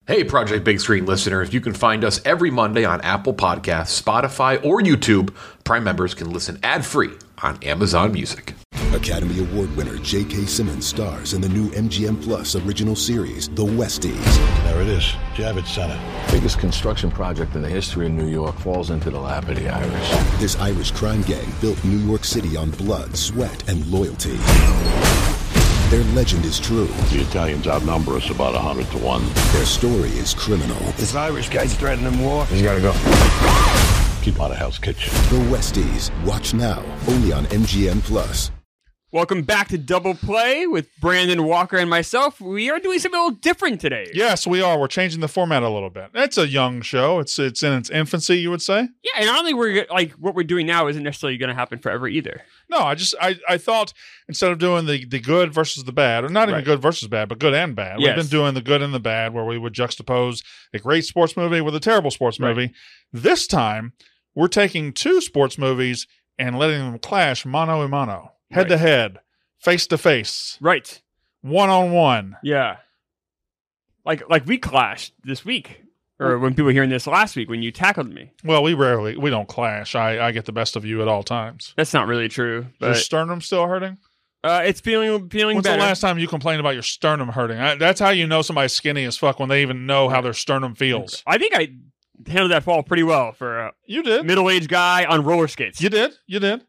Hey, Project Big Screen listeners, you can find us every Monday on Apple Podcasts, Spotify, or YouTube. Prime members can listen ad-free on Amazon Music. Academy Award winner J.K. Simmons stars in the new MGM Plus original series, The Westies. There it is, Javits Center. Biggest construction project in the history of New York falls into the lap of the Irish. This Irish crime gang built New York City on blood, sweat, and loyalty. Their legend is true. The Italians outnumber us about 100 to 1. Their story is criminal. This Irish guy's threatening war. He's got to go. Keep out of Hell's Kitchen. The Westies. Watch now, only on MGM Plus. Welcome back to Double Play with Brandon Walker and myself. We are doing something a little different today. Yes, we are. We're changing the format a little bit. It's a young show. It's in its infancy, you would say. Yeah, and I don't think we're like what we're doing now isn't necessarily going to happen forever either. No, I thought instead of doing the good versus the bad, or not even good versus bad, but good and bad. Yes. We've been doing the good and the bad, where we would juxtapose a great sports movie with a terrible sports movie. This time, we're taking two sports movies and letting them clash mano a mano, head to head. Face to face. Right. 1-on-1. Yeah. Like we clashed this week. Or when people were hearing this last week when you tackled me. Well, we don't clash. I get the best of you at all times. That's not really true. Is your sternum still hurting? It's feeling When's better. the last time you complained about your sternum hurting? That's how you know somebody's skinny as fuck, when they even know how their sternum feels. I think I handled that fall pretty well for a You did. middle-aged guy on roller skates. You did.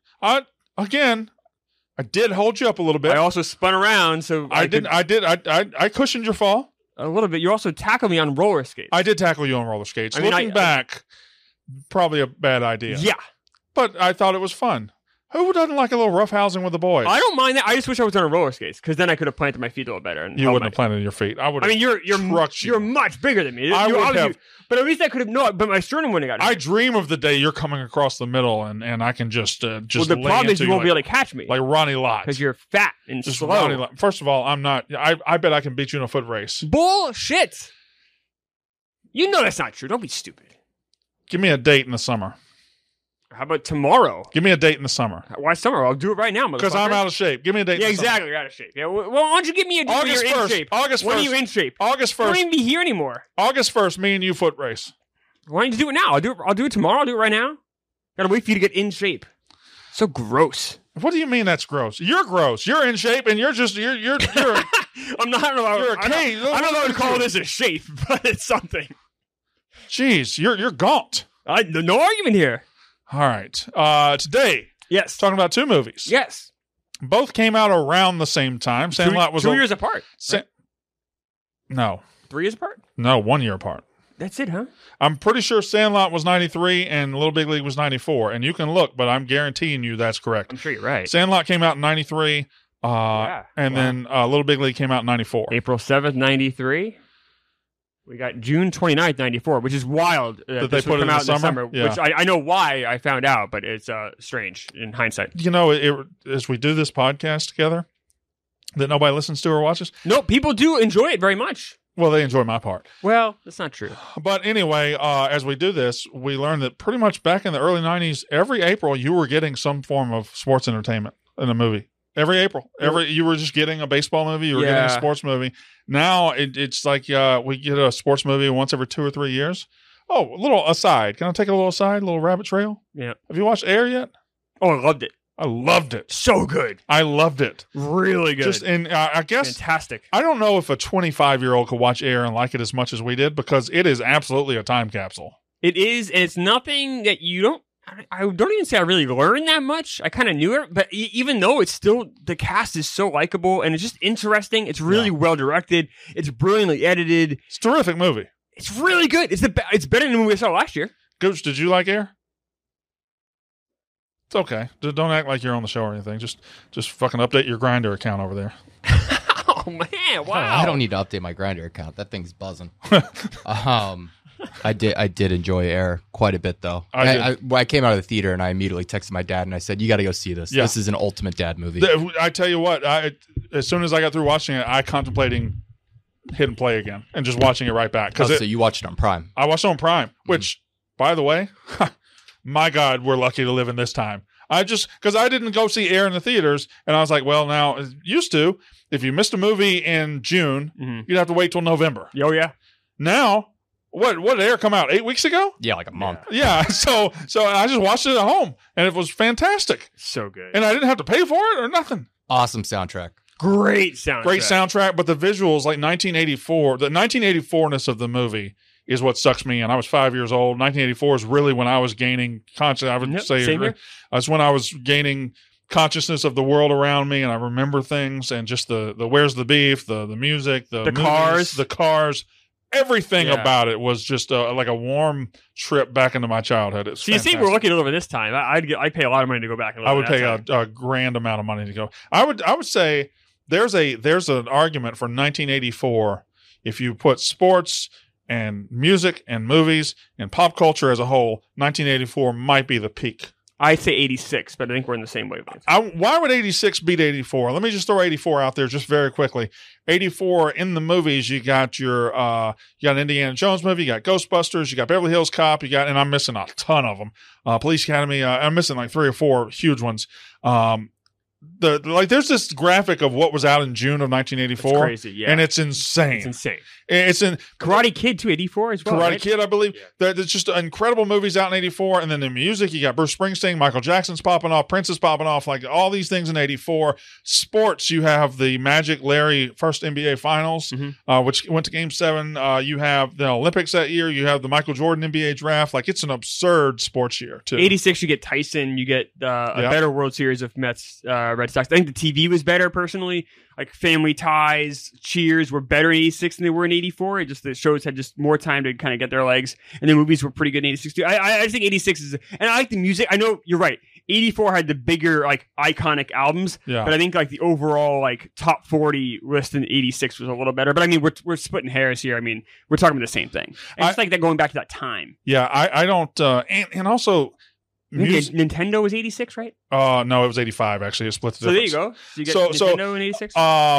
I did hold you up a little bit. I also spun around, so I cushioned your fall a little bit. You also tackled me on roller skates. I did tackle you on roller skates. Looking back, probably a bad idea. Yeah, but I thought it was fun. Who doesn't like a little roughhousing with the boys? I don't mind that. I just wish I was on roller skates because then I could have planted my feet a little better. And you wouldn't have planted your feet. I would. I mean, you're trucked you. You're much bigger than me. I would have. But at least I could have no. But my sternum wouldn't have gotten. I dream of the day you're coming across the middle and I can just. Well, the problem is you won't be able to catch me like Ronnie Lott because you're fat and just slow. Ronnie Lott. First of all, I'm not. I bet I can beat you in a foot race. Bullshit. You know that's not true. Don't be stupid. Give me a date in the summer. How about tomorrow? Give me a date in the summer. Why summer? I'll do it right now, motherfucker. Because I'm out of shape. Give me a date in the exactly. summer. You're out of shape. Yeah, well, why don't you give me a date when you're in shape? August 1st. When are you in shape? August 1st. You don't even be here anymore. August 1st, me and you foot race. Why don't you do it now? I'll do it tomorrow. I'll do it right now. Gotta wait for you to get in shape. So gross. What do you mean that's gross? You're gross. You're in shape and you're just you're I'm not I don't know how to call this a shape, but it's something. Jeez, you're gaunt. No argument here. All right. Today, yes, talking about two movies. Yes, both came out around the same time. Sandlot was 2 years apart. Right? No, 3 years apart. No, 1 year apart. That's it, huh? I'm pretty sure Sandlot was 93 and Little Big League was 94. And you can look, but I'm guaranteeing you that's correct. I'm sure you're right. Sandlot came out in 93, then Little Big League came out in 94. April 7th, 93. We got June 29th, 94, which is wild. That they put it in the summer? Yeah. Which I know why I found out, but it's strange in hindsight. You know, as we do this podcast together that nobody listens to or watches. No, people do enjoy it very much. Well, they enjoy my part. Well, that's not true. But anyway, as we do this, we learned that pretty much back in the early 90s, every April you were getting some form of sports entertainment in a movie. Every April. You were just getting a baseball movie, you were getting a sports movie. Now it's like we get a sports movie once every 2 or 3 years. Oh, a little aside. Can I take a little aside, a little rabbit trail? Yeah. Have you watched Air yet? Oh, I loved it. I loved it. So good. I loved it. Really good. I guess fantastic. I don't know if a 25-year-old could watch Air and like it as much as we did, because it is absolutely a time capsule. It is, and it's nothing that you don't. I don't even say I really learned that much. I kind of knew it, but even though it's still, the cast is so likable and it's just interesting. It's really well directed. It's brilliantly edited. It's a terrific movie. It's really good. It's better than the movie I saw last year. Gooch, did you like Air? It's okay. Don't act like you're on the show or anything. Just fucking update your Grindr account over there. Oh man! Wow. I don't need to update my Grindr account. That thing's buzzing. I did enjoy Air quite a bit, though. I came out of the theater and I immediately texted my dad and I said, "You got to go see this. Yeah. This is an ultimate dad movie." I tell you what, as soon as I got through watching it, I contemplating hit and play again and just watching it right back. So you watched it on Prime? I watched it on Prime, which, by the way, my God, we're lucky to live in this time. Because I didn't go see Air in the theaters, and I was like, well, now, used to, if you missed a movie in June, you'd have to wait till November. Oh, yeah. Now, what did Air come out 8 weeks ago? Yeah, like a month. Yeah. So I just watched it at home, and it was fantastic. So good. And I didn't have to pay for it or nothing. Awesome soundtrack. Great soundtrack. Great soundtrack, but the visuals, like 1984, the 1984-ness of the movie is what sucks me in. I was 5 years old. 1984 is really when I was gaining consciousness. I would say that's when I was gaining consciousness of the world around me, and I remember things, and just the Where's the Beef, the music, the movies, cars, everything about it was just like a warm trip back into my childhood. It's so you see, we're looking over this time. I'd pay a lot of money to go back. I would pay a grand amount of money to go. I would say there's an argument for 1984 if you put sports and music and movies and pop culture as a whole. 1984 might be the peak. I say 86, but I think we're in the same wavelength. Why would 86 beat 84? Let me just throw 84 out there just very quickly. 84 in the movies, you got your you got an Indiana Jones movie, you got Ghostbusters, you got Beverly Hills Cop, and I'm missing a ton of them. Police Academy, I'm missing like 3 or 4 huge ones. There's this graphic of what was out in June of 1984. It's crazy, yeah. And it's insane. It's insane. It's in Karate Kid 284 as well. Karate right? Kid, I believe. Yeah. There's just incredible movies out in 84. And then the music, you got Bruce Springsteen, Michael Jackson's popping off, Prince is popping off, like all these things in 84. Sports, you have the Magic Larry first NBA Finals, which went to Game 7. You have the Olympics that year. You have the Michael Jordan NBA draft. Like, it's an absurd sports year, too. 86, you get Tyson. You get a better World Series of Mets, Red Sox. I think the TV was better, personally. Like Family Ties, Cheers were better in 86 than they were in 84. It just, the shows had just more time to kind of get their legs, and the movies were pretty good in 86 too. I think 86 is, and I like the music. I know you're right. 84 had the bigger, like, iconic albums, but I think like the overall like top 40 list in 86 was a little better. But I mean, we're splitting hairs here. I mean, we're talking about the same thing. And it's like that going back to that time. Yeah, I don't, and also. Nintendo was 86, right? No, it was 85, actually. It split the difference. So there you go. So you get Nintendo in 86?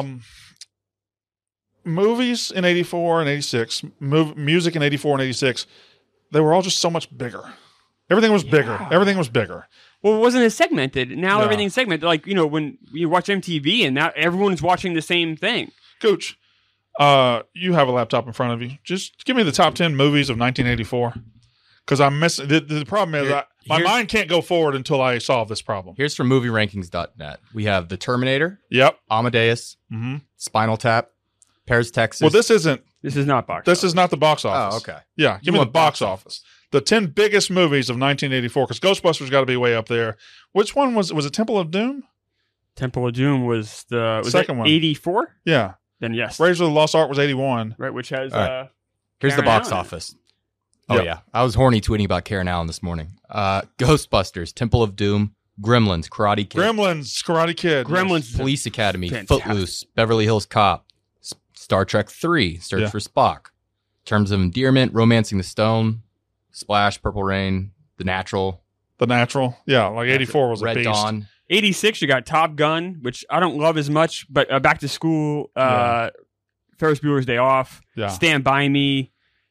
Movies in 84 and 86, music in 84 and 86, they were all just so much bigger. Everything was bigger. Everything was bigger. Well, it wasn't as segmented. Now everything's segmented. Like, when you watch MTV and now everyone's watching the same thing. Coach, you have a laptop in front of you. Just give me the top 10 movies of 1984. Because I'm missing. The problem is my mind can't go forward until I solve this problem. Here's from MovieRankings.net. We have The Terminator. Yep. Amadeus. Spinal Tap. Paris, Texas. Well, this is not box. This is not the box office. Oh, okay. Yeah, give me the box office. The 10 biggest movies of 1984. Because Ghostbusters got to be way up there. Which one was it? Temple of Doom? Temple of Doom was the second one. 84. Yeah. Then yes. Raiders of the Lost Ark was 81. Right, which has. Here's the box office. Oh, yeah. I was horny tweeting about Karen Allen this morning. Ghostbusters, Temple of Doom, Gremlins, Karate Kid. Gremlins, Police Academy, fantastic. Footloose, Beverly Hills Cop, Star Trek 3, Search for Spock. In terms of endearment, Romancing the Stone, Splash, Purple Rain, The Natural. Yeah, like 84 was Red a beast. Dawn. 86, you got Top Gun, which I don't love as much, but Back to School, Ferris Bueller's Day Off, Stand By Me.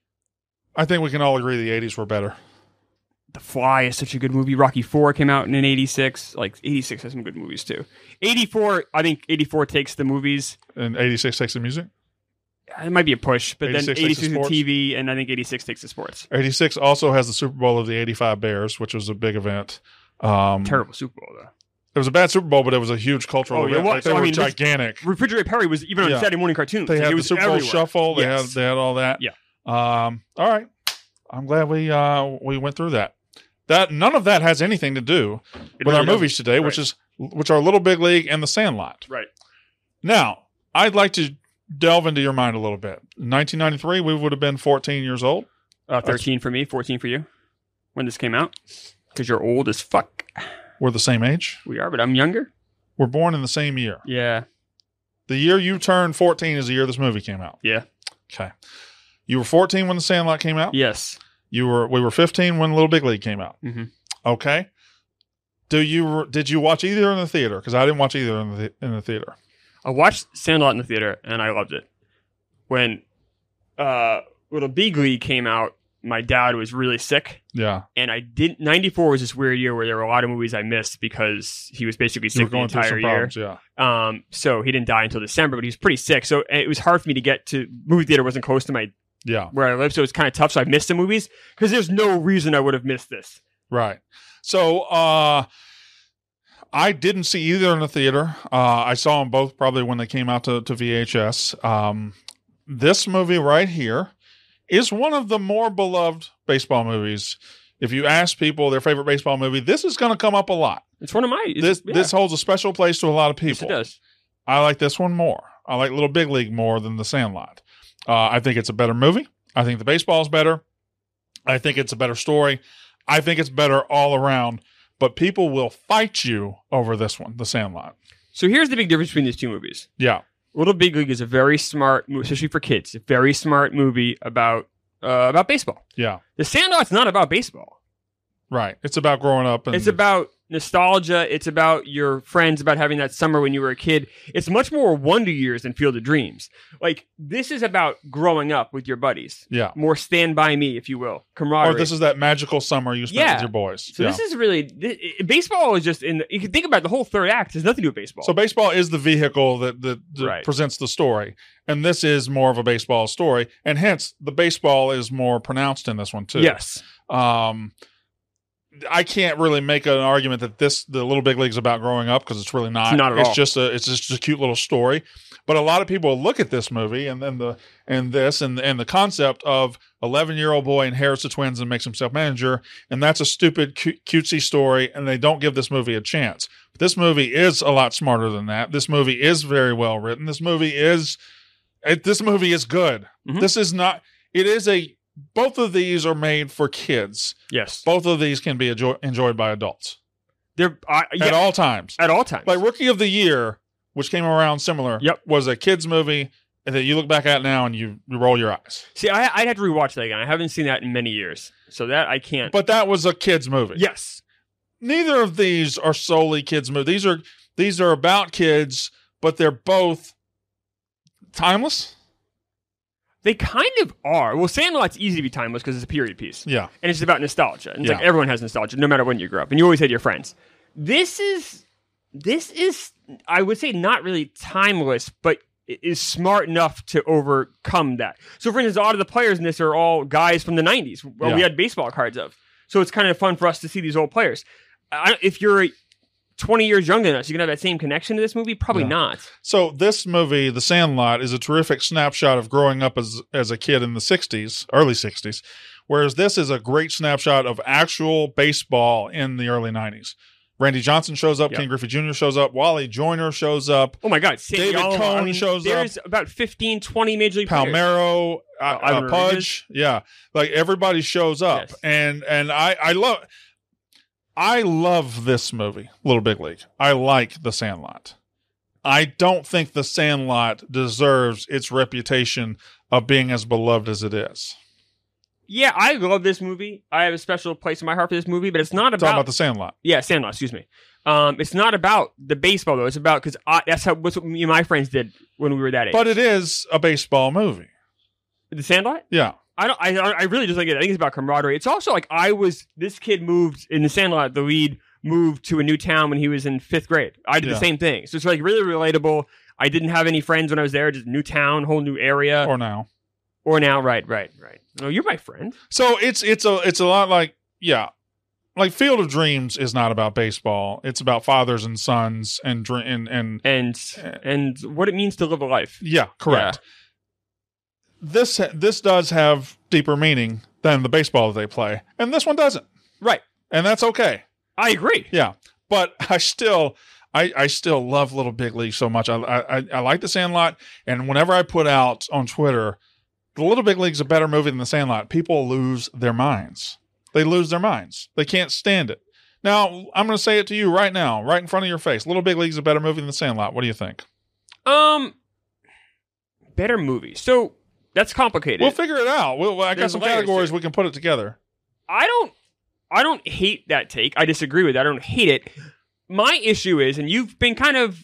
I think we can all agree the 80s were better. The Fly is such a good movie. Rocky IV came out in 86. Like, 86 has some good movies, too. 84, I think 84 takes the movies. And 86 takes the music? It might be a push, but then 86 is the TV, and I think 86 takes the sports. 86 also has the Super Bowl of the 85 Bears, which was a big event. Terrible Super Bowl, though. It was a bad Super Bowl, but it was a huge cultural event. Like, they were gigantic. Refrigerator Perry was even on Saturday morning cartoons. They had the Super Bowl Shuffle. They had all that. Yeah. All right. I'm glad we went through that. None of that has anything to do with our movies today, which are Little Big League and The Sandlot. Right. Now, I'd like to delve into your mind a little bit. In 1993, we would have been 14 years old. 13 for me, 14 for you. When this came out, because you're old as fuck. We're the same age. We are, but I'm younger. We're born in the same year. Yeah. The year you turned 14 is the year this movie came out. Yeah. Okay. You were 14 when The Sandlot came out? Yes. We were 15 when Little Big League came out. Mm-hmm. Okay. Did you watch either in the theater? Because I didn't watch either in the theater. I watched Sandlot in the theater, and I loved it. When Little Big League came out, my dad was really sick. Yeah. And 94 was this weird year where there were a lot of movies I missed because he was basically sick the entire year. Yeah. So he didn't die until December, but he was pretty sick. So it was hard for me to get to movie theater. Wasn't close to my where I live, so it's kind of tough. So I missed the movies because there's no reason I would have missed this. Right. So I didn't see either in the theater. I saw them both probably when they came out to VHS. This movie right here is one of the more beloved baseball movies. If you ask people their favorite baseball movie, this is going to come up a lot. It's one of my... This holds a special place to a lot of people. Yes, it does. I like this one more. I like Little Big League more than The Sandlot. I think it's a better movie. I think the baseball is better. I think it's a better story. I think it's better all around. But people will fight you over this one, The Sandlot. So here's the big difference between these two movies. Yeah. Little Big League is a very smart, especially for kids, a very smart movie about baseball. Yeah. The Sandlot's not about baseball. Right. It's about growing up. It's about nostalgia. It's about your friends, about having that summer when you were a kid. It's much more Wonder Years than Field of Dreams. Like, this is about growing up with your buddies. Yeah. More Stand By Me, if you will. Camaraderie. Or this is that magical summer you spent with your boys. So this is really... baseball is just... you can think about the whole third act. Has nothing to do with baseball. So baseball is the vehicle that Right. presents the story. And this is more of a baseball story. And hence, the baseball is more pronounced in this one, too. Yes. I can't really make an argument that the Little Big League is about growing up because it's really not. It's not at all. It's just a cute little story. But a lot of people look at this movie and then the concept of 11-year-old boy inherits the twins and makes himself manager, and that's a stupid cutesy story, and they don't give this movie a chance. But this movie is a lot smarter than that. This movie is very well written. This movie is good. Mm-hmm. This is not. It is a. Both of these are made for kids. Yes. Both of these can be enjoyed by adults. They're at all times. At all times. Like Rookie of the Year, which came around similar, was a kids movie that you look back at now and you roll your eyes. See, I'd have to rewatch that again. I haven't seen that in many years, so that I can't. But that was a kids movie. Yes. Neither of these are solely kids movies. These are about kids, but they're both timeless. They kind of are. Well, Sandlot's easy to be timeless because it's a period piece. Yeah. And it's about nostalgia. And it's like everyone has nostalgia, no matter when you grew up. And you always had your friends. This is, I would say, not really timeless, but it is smart enough to overcome that. So, for instance, a lot of the players in this are all guys from the 90s. Well, we had baseball cards of. So it's kind of fun for us to see these old players. If you're 20 years younger than us, you can have that same connection to this movie? Probably not. So this movie, The Sandlot, is a terrific snapshot of growing up as a kid in the 60s, early 60s, whereas this is a great snapshot of actual baseball in the early 90s. Randy Johnson shows up, Ken Griffey Jr. shows up, Wally Joyner shows up. Oh my God, David Cohn shows up. There's about 15, 20 Major League players. Palmeiro, Pudge, like everybody shows up. Yes. And I love this movie, Little Big League. I like The Sandlot. I don't think The Sandlot deserves its reputation of being as beloved as it is. Yeah, I love this movie. I have a special place in my heart for this movie, but it's not about... Talking about The Sandlot. Yeah, Sandlot, excuse me. It's not about the baseball, though. It's about... Because that's what me and my friends did when we were that age. But it is a baseball movie. The Sandlot? Yeah. I really just like it. I think it's about camaraderie. It's also like this kid moved in The Sandlot, the lead moved to a new town when he was in 5th grade. I did the same thing. So it's like really relatable. I didn't have any friends when I was there, just new town, whole new area. Or now, right. No, you're my friend. So it's a lot like Field of Dreams is not about baseball. It's about fathers and sons and what it means to live a life. Yeah, correct. Yeah. This does have deeper meaning than the baseball that they play, and this one doesn't. Right, and that's okay. I agree. Yeah, but I still love Little Big League so much. I like The Sandlot, and whenever I put out on Twitter, The Little Big League's a better movie than The Sandlot, people lose their minds. They lose their minds. They can't stand it. Now, I'm going to say it to you right now, right in front of your face. Little Big League's a better movie than The Sandlot. What do you think? Better movie. So that's complicated. We'll figure it out. I got some categories we can put it together. I don't hate that take. I disagree with that. I don't hate it. My issue is, and you've been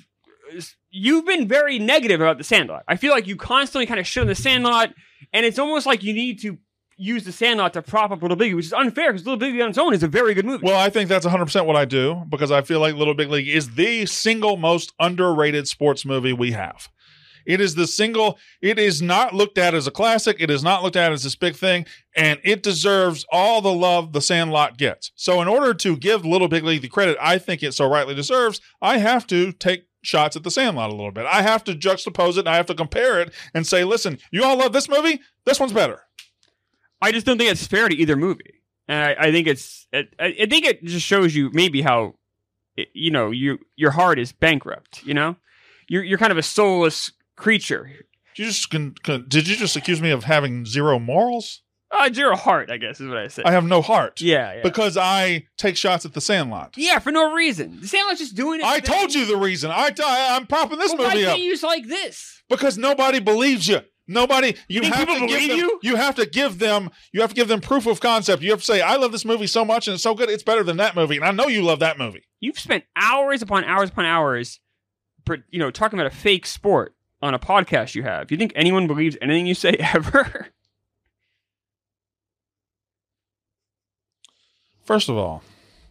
very negative about The Sandlot. I feel like you constantly kind of shit on The Sandlot, and it's almost like you need to use The Sandlot to prop up Little Big League, which is unfair because Little Big League on its own is a very good movie. Well, I think that's 100% what I do because I feel like Little Big League is the single most underrated sports movie we have. It is it is not looked at as a classic. It is not looked at as this big thing, and it deserves all the love The Sandlot gets. So in order to give Little Big League the credit I think it so rightly deserves, I have to take shots at The Sandlot a little bit. I have to juxtapose it, and I have to compare it and say, listen, you all love this movie? This one's better. I just don't think it's fair to either movie. And I think I think it just shows you maybe how, your heart is bankrupt, You're kind of a soulless creature. Did you just accuse me of having zero morals? Zero heart, I guess, is what I said. I have no heart. Yeah. Because I take shots at The Sandlot. Yeah, for no reason. The Sandlot's just doing it. I told you the reason. I'm propping this movie up. Why can't you use like this? Because nobody believes you. Nobody. You think people believe you? You have to give them proof of concept. You have to say, I love this movie so much and it's so good, it's better than that movie. And I know you love that movie. You've spent hours upon hours upon hours, talking about a fake sport on a podcast you have. Do you think anyone believes anything you say ever? First of all,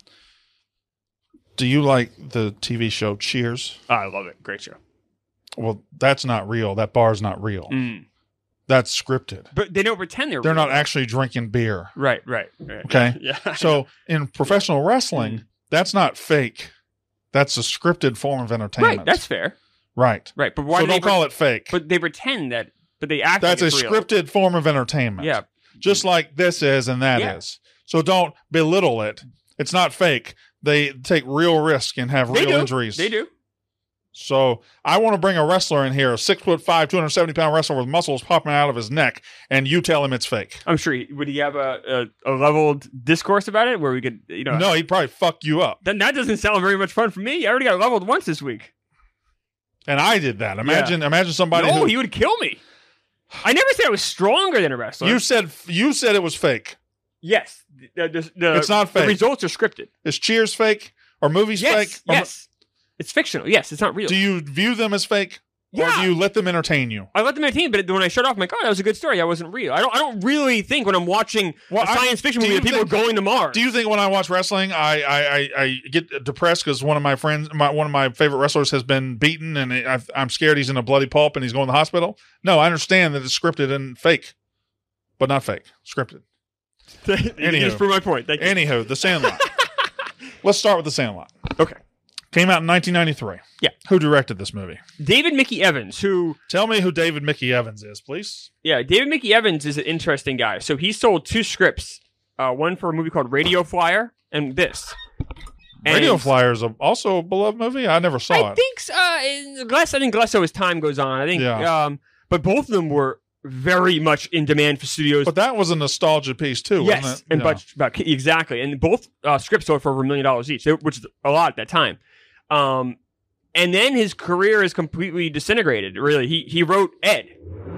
do you like the TV show Cheers? I love it. Great show. Well, that's not real. That bar's not real. That's scripted. But they don't pretend they're real. not actually drinking beer. Right. Okay? Yeah. So in professional wrestling, that's not fake. That's a scripted form of entertainment. Right, that's fair. Right. But why don't call it fake. But they pretend that, but they act that's like it's a scripted form of entertainment. Yeah. Just like this is and that is. So don't belittle it. It's not fake. They take real risk and have real injuries. They do. So I want to bring a wrestler in here, a 6'5", 270-pound wrestler with muscles popping out of his neck, and you tell him it's fake. I'm sure. Would he have a leveled discourse about it where we could, No, he'd probably fuck you up. Then that doesn't sound very much fun for me. I already got leveled once this week. And I did that. Imagine somebody who... he would kill me. I never said I was stronger than a wrestler. You said it was fake. Yes. It's not fake. The results are scripted. Is Cheers fake? Or movies fake? Yes. It's fictional. Yes, it's not real. Do you view them as fake? Yeah. Or do you let them entertain you? I let them entertain, but when I shut off, I'm like, oh, that was a good story. That wasn't real. I don't really think when I'm watching a science fiction movie that people are going to Mars. Do you think when I watch wrestling, I get depressed because one of my friends, one of my favorite wrestlers has been beaten and I'm scared he's in a bloody pulp and he's going to the hospital? No, I understand that it's scripted and fake, but not fake. Scripted. You just proved my point. Thank you. Anywho, The Sandlot. Let's start with The Sandlot. Okay. Came out in 1993. Yeah. Who directed this movie? David Mickey Evans, who... Tell me who David Mickey Evans is, please. Yeah, David Mickey Evans is an interesting guy. So he sold 2 scripts, one for a movie called Radio Flyer and this. Radio Flyer is also a beloved movie? I never saw it. I think so. I think less so as time goes on. I think, but both of them were very much in demand for studios. But that was a nostalgia piece too, wasn't it? Exactly. And both scripts sold for over $1 million each, which is a lot at that time. And then his career is completely disintegrated. Really, he wrote Ed.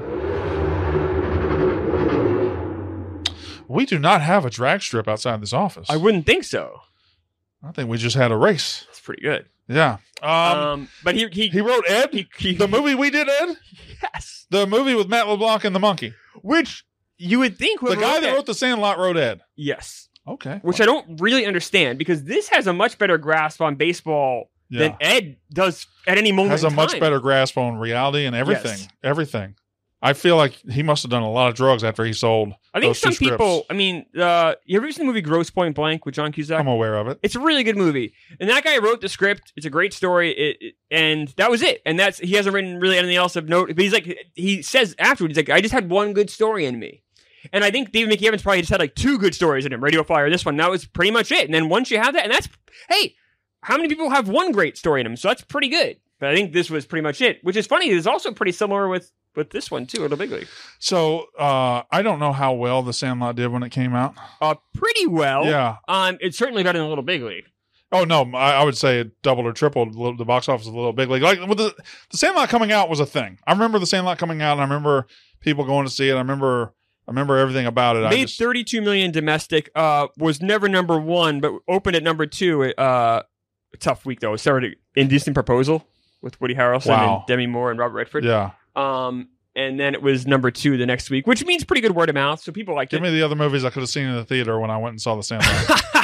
We do not have a drag strip outside this office. I wouldn't think so. I think we just had a race. That's pretty good. Yeah. But he wrote Ed. The movie we did, Ed. Yes. The movie with Matt LeBlanc and the monkey. Which you would think the guy that wrote The Sandlot wrote Ed. Yes. Okay. Which I don't really understand because this has a much better grasp on baseball than Ed does at any moment. Has a much better grasp on reality and everything. Yes. Everything. I feel like he must have done a lot of drugs after he sold. I think those some 2 scripts. people. I mean, you ever seen the movie Grosse Pointe Blank with John Cusack? I'm aware of it. It's a really good movie, and that guy wrote the script. It's a great story, and that was it. And he hasn't written really anything else of note. But he says afterwards, he's like, I just had one good story in me. And I think David Mickey Evans probably just had like 2 good stories in him. Radio Flyer, this one. That was pretty much it. And then once you have that, and that's how many people have one great story in them? So that's pretty good. But I think this was pretty much it, which is funny. It's also pretty similar with this one too, Little Big League. So I don't know how well The Sandlot did when it came out. Pretty well. Yeah. It's certainly better than Little Big League. Oh no, I would say it doubled or tripled the box office of Little Big League. Like with the Sandlot coming out was a thing. I remember The Sandlot coming out, and I remember people going to see it. I remember everything about it. Made $32 million domestic. Was never number 1, but opened at number 2. Tough week though. It started Indecent Proposal with Woody Harrelson and Demi Moore and Robert Redford. Yeah. And then it was number 2 the next week, which means pretty good word of mouth. So people liked it. Give me the other movies I could have seen in the theater when I went and saw The Sandlot.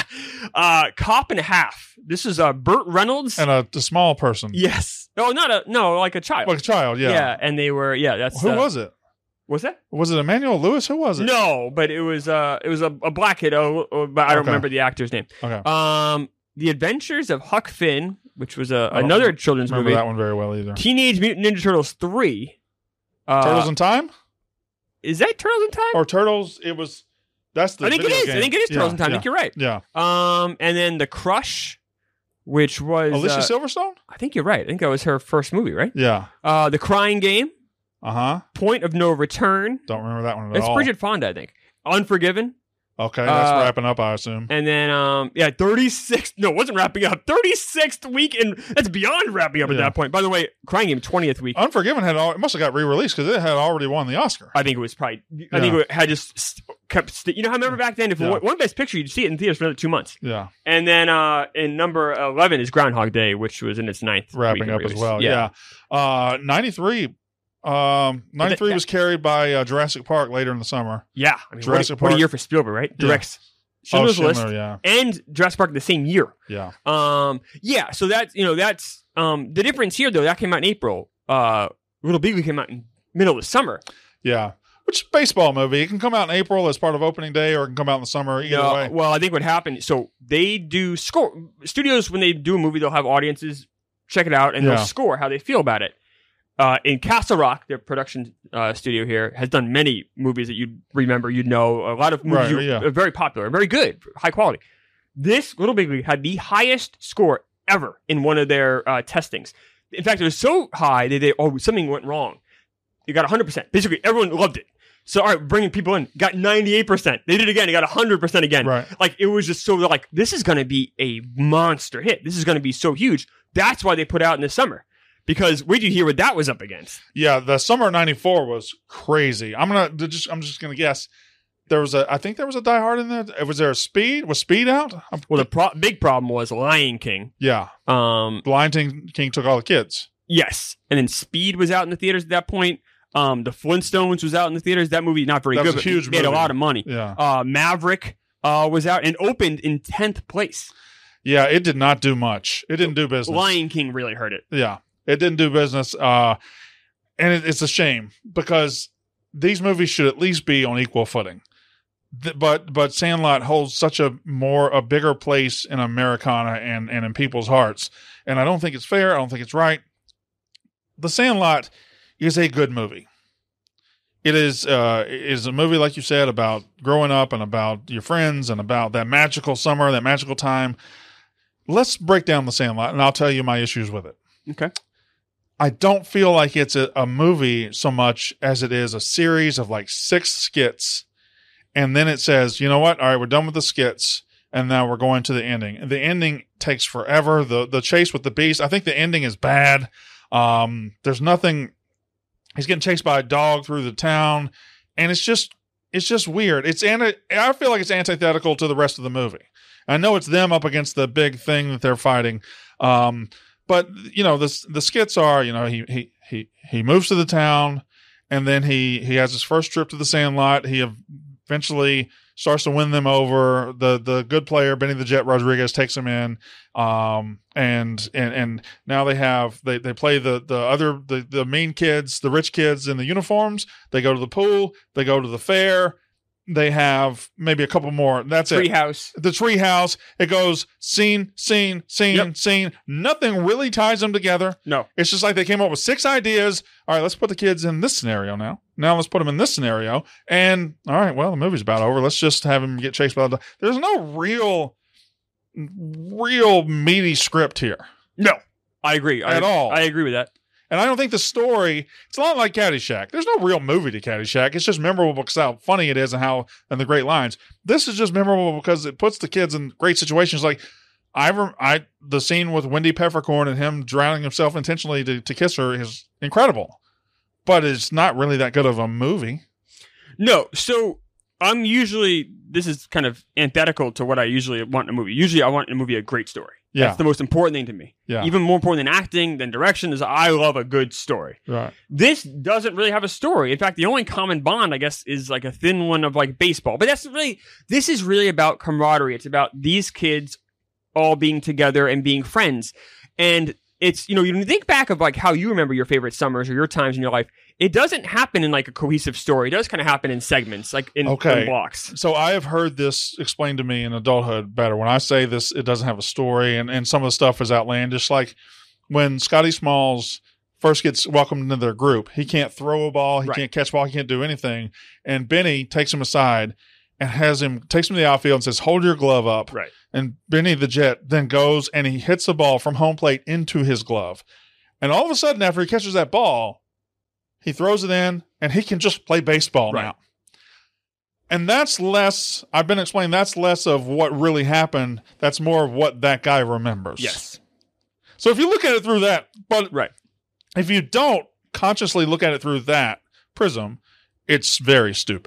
Cop and a Half. This is Burt Reynolds and a small person. Yes. No, like a child. Like a child, yeah. Yeah, and they were that's who was it? What's that? Was it Emmanuel Lewis? Who was it? No, but it was a black kid. But I don't remember the actor's name. Okay. The Adventures of Huck Finn, which was another children's movie. Remember that one very well either. Teenage Mutant Ninja Turtles 3. Turtles in Time? Is that Turtles in Time? Or Turtles? It was. That's the. I think it is. Game. I think it is Turtles in Time. I think you're right. Yeah. And then The Crush, which was Alicia Silverstone. I think you're right. I think that was her first movie, right? Yeah. The Crying Game. Point of No Return. Don't remember that one at all. It's Bridget Fonda, I think. Unforgiven. Okay, that's wrapping up, I assume. And then, 36th. No, it wasn't wrapping up. 36th week, and that's beyond wrapping up at that point. By the way, Crying Game, 20th week. Unforgiven it must have got re-released because it had already won the Oscar. I think it was probably. I think it had just kept. You know how I remember back then, if it won Best Picture, you'd see it in theaters for another 2 months. Yeah. And then in number 11 is Groundhog Day, which was in its 9th wrapping up as well. Yeah. 93. 93 was carried by Jurassic Park later in the summer. Yeah. I mean, Jurassic Park. What a year for Spielberg, right? Directs Schindler's List and Jurassic Park the same year. Yeah. So that's the difference here though. That came out in April. Little Big League came out in middle of the summer. Yeah. Which baseball movie? It can come out in April as part of opening day, or it can come out in the summer. Either way. Well, I think what happened. So they do score studios when they do a movie. They'll have audiences check it out and they'll score how they feel about it. In Castle Rock, their production studio here, has done many movies that you'd remember, you'd know. A lot of movies are very popular, very good, high quality. This Little Big League had the highest score ever in one of their testings. In fact, it was so high that something went wrong. You got 100%. Basically, everyone loved it. So, all right, bringing people in, got 98%. They did it again. They got 100% again. Right. Like, it was just so, like, this is going to be a monster hit. This is going to be so huge. That's why they put it out in the summer. Because wait till you hear what that was up against. Yeah, the summer of '94 was crazy. I'm just gonna guess. I think there was a Die Hard in there. Was there a Speed? Was Speed out? Well, the big problem was Lion King. Yeah. Lion King took all the kids. Yes, and then Speed was out in the theaters at that point. The Flintstones was out in the theaters. That movie not very good. That was a huge movie. Made a lot of money. Yeah. Maverick was out and opened in 10th place. Yeah, it did not do much. It didn't do business. Lion King really hurt it. Yeah. It didn't do business, and it's a shame because these movies should at least be on equal footing. But Sandlot holds such a bigger place in Americana and in people's hearts, and I don't think it's fair. I don't think it's right. The Sandlot is a good movie. It is a movie, like you said, about growing up and about your friends and about that magical summer, that magical time. Let's break down The Sandlot, and I'll tell you my issues with it. Okay. I don't feel like it's a movie so much as it is a series of like 6 skits. And then it says, you know what? All right, we're done with the skits. And now we're going to the ending. And the ending takes forever. The chase with the beast. I think the ending is bad. There's nothing. He's getting chased by a dog through the town. And it's just weird. I feel like it's antithetical to the rest of the movie. I know it's them up against the big thing that they're fighting. But the skits are, he moves to the town, and then he has his first trip to the Sandlot. He eventually starts to win them over. The good player Benny the Jet Rodriguez takes him in, and now they play the mean kids, the rich kids in the uniforms. They go to the pool. They go to the fair. They have maybe a couple more. That's it. The treehouse. It goes scene. Nothing really ties them together. No. It's just like they came up with 6 ideas. All right, let's put the kids in this scenario now. Now let's put them in this scenario. And all right, well, the movie's about over. Let's just have them get chased by the dog. There's no real meaty script here. No. I agree. At all. I agree with that. And I don't think the story, it's a lot like Caddyshack. There's no real movie to Caddyshack. It's just memorable because how funny it is and the great lines. This is just memorable because it puts the kids in great situations. Like the scene with Wendy Peppercorn and him drowning himself intentionally to kiss her is incredible. But it's not really that good of a movie. No. So I'm usually this is kind of antithetical to what I usually want in a movie. Usually I want in a movie a great story. Yeah. That's the most important thing to me. Yeah. Even more important than acting, than direction, is I love a good story. Right. This doesn't really have a story. In fact, the only common bond, I guess, is like a thin one of like baseball. But this is really about camaraderie. It's about these kids all being together and being friends. And it's, you think back of like how you remember your favorite summers or your times in your life. It doesn't happen in like a cohesive story. It does kind of happen in segments, like in blocks. So I have heard this explained to me in adulthood better. When I say this, it doesn't have a story, and some of the stuff is outlandish. Like when Scotty Smalls first gets welcomed into their group, he can't throw a ball, he can't catch a ball, he can't do anything. And Benny takes him aside and takes him to the outfield and says, "Hold your glove up." Right. And Benny the Jet then goes and he hits the ball from home plate into his glove. And all of a sudden, after he catches that ball, he throws it in, and he can just play baseball now. And that's less, I've been explaining, that's less of what really happened. That's more of what that guy remembers. Yes. So if you look at it through that, but if you don't consciously look at it through that prism, it's very stupid.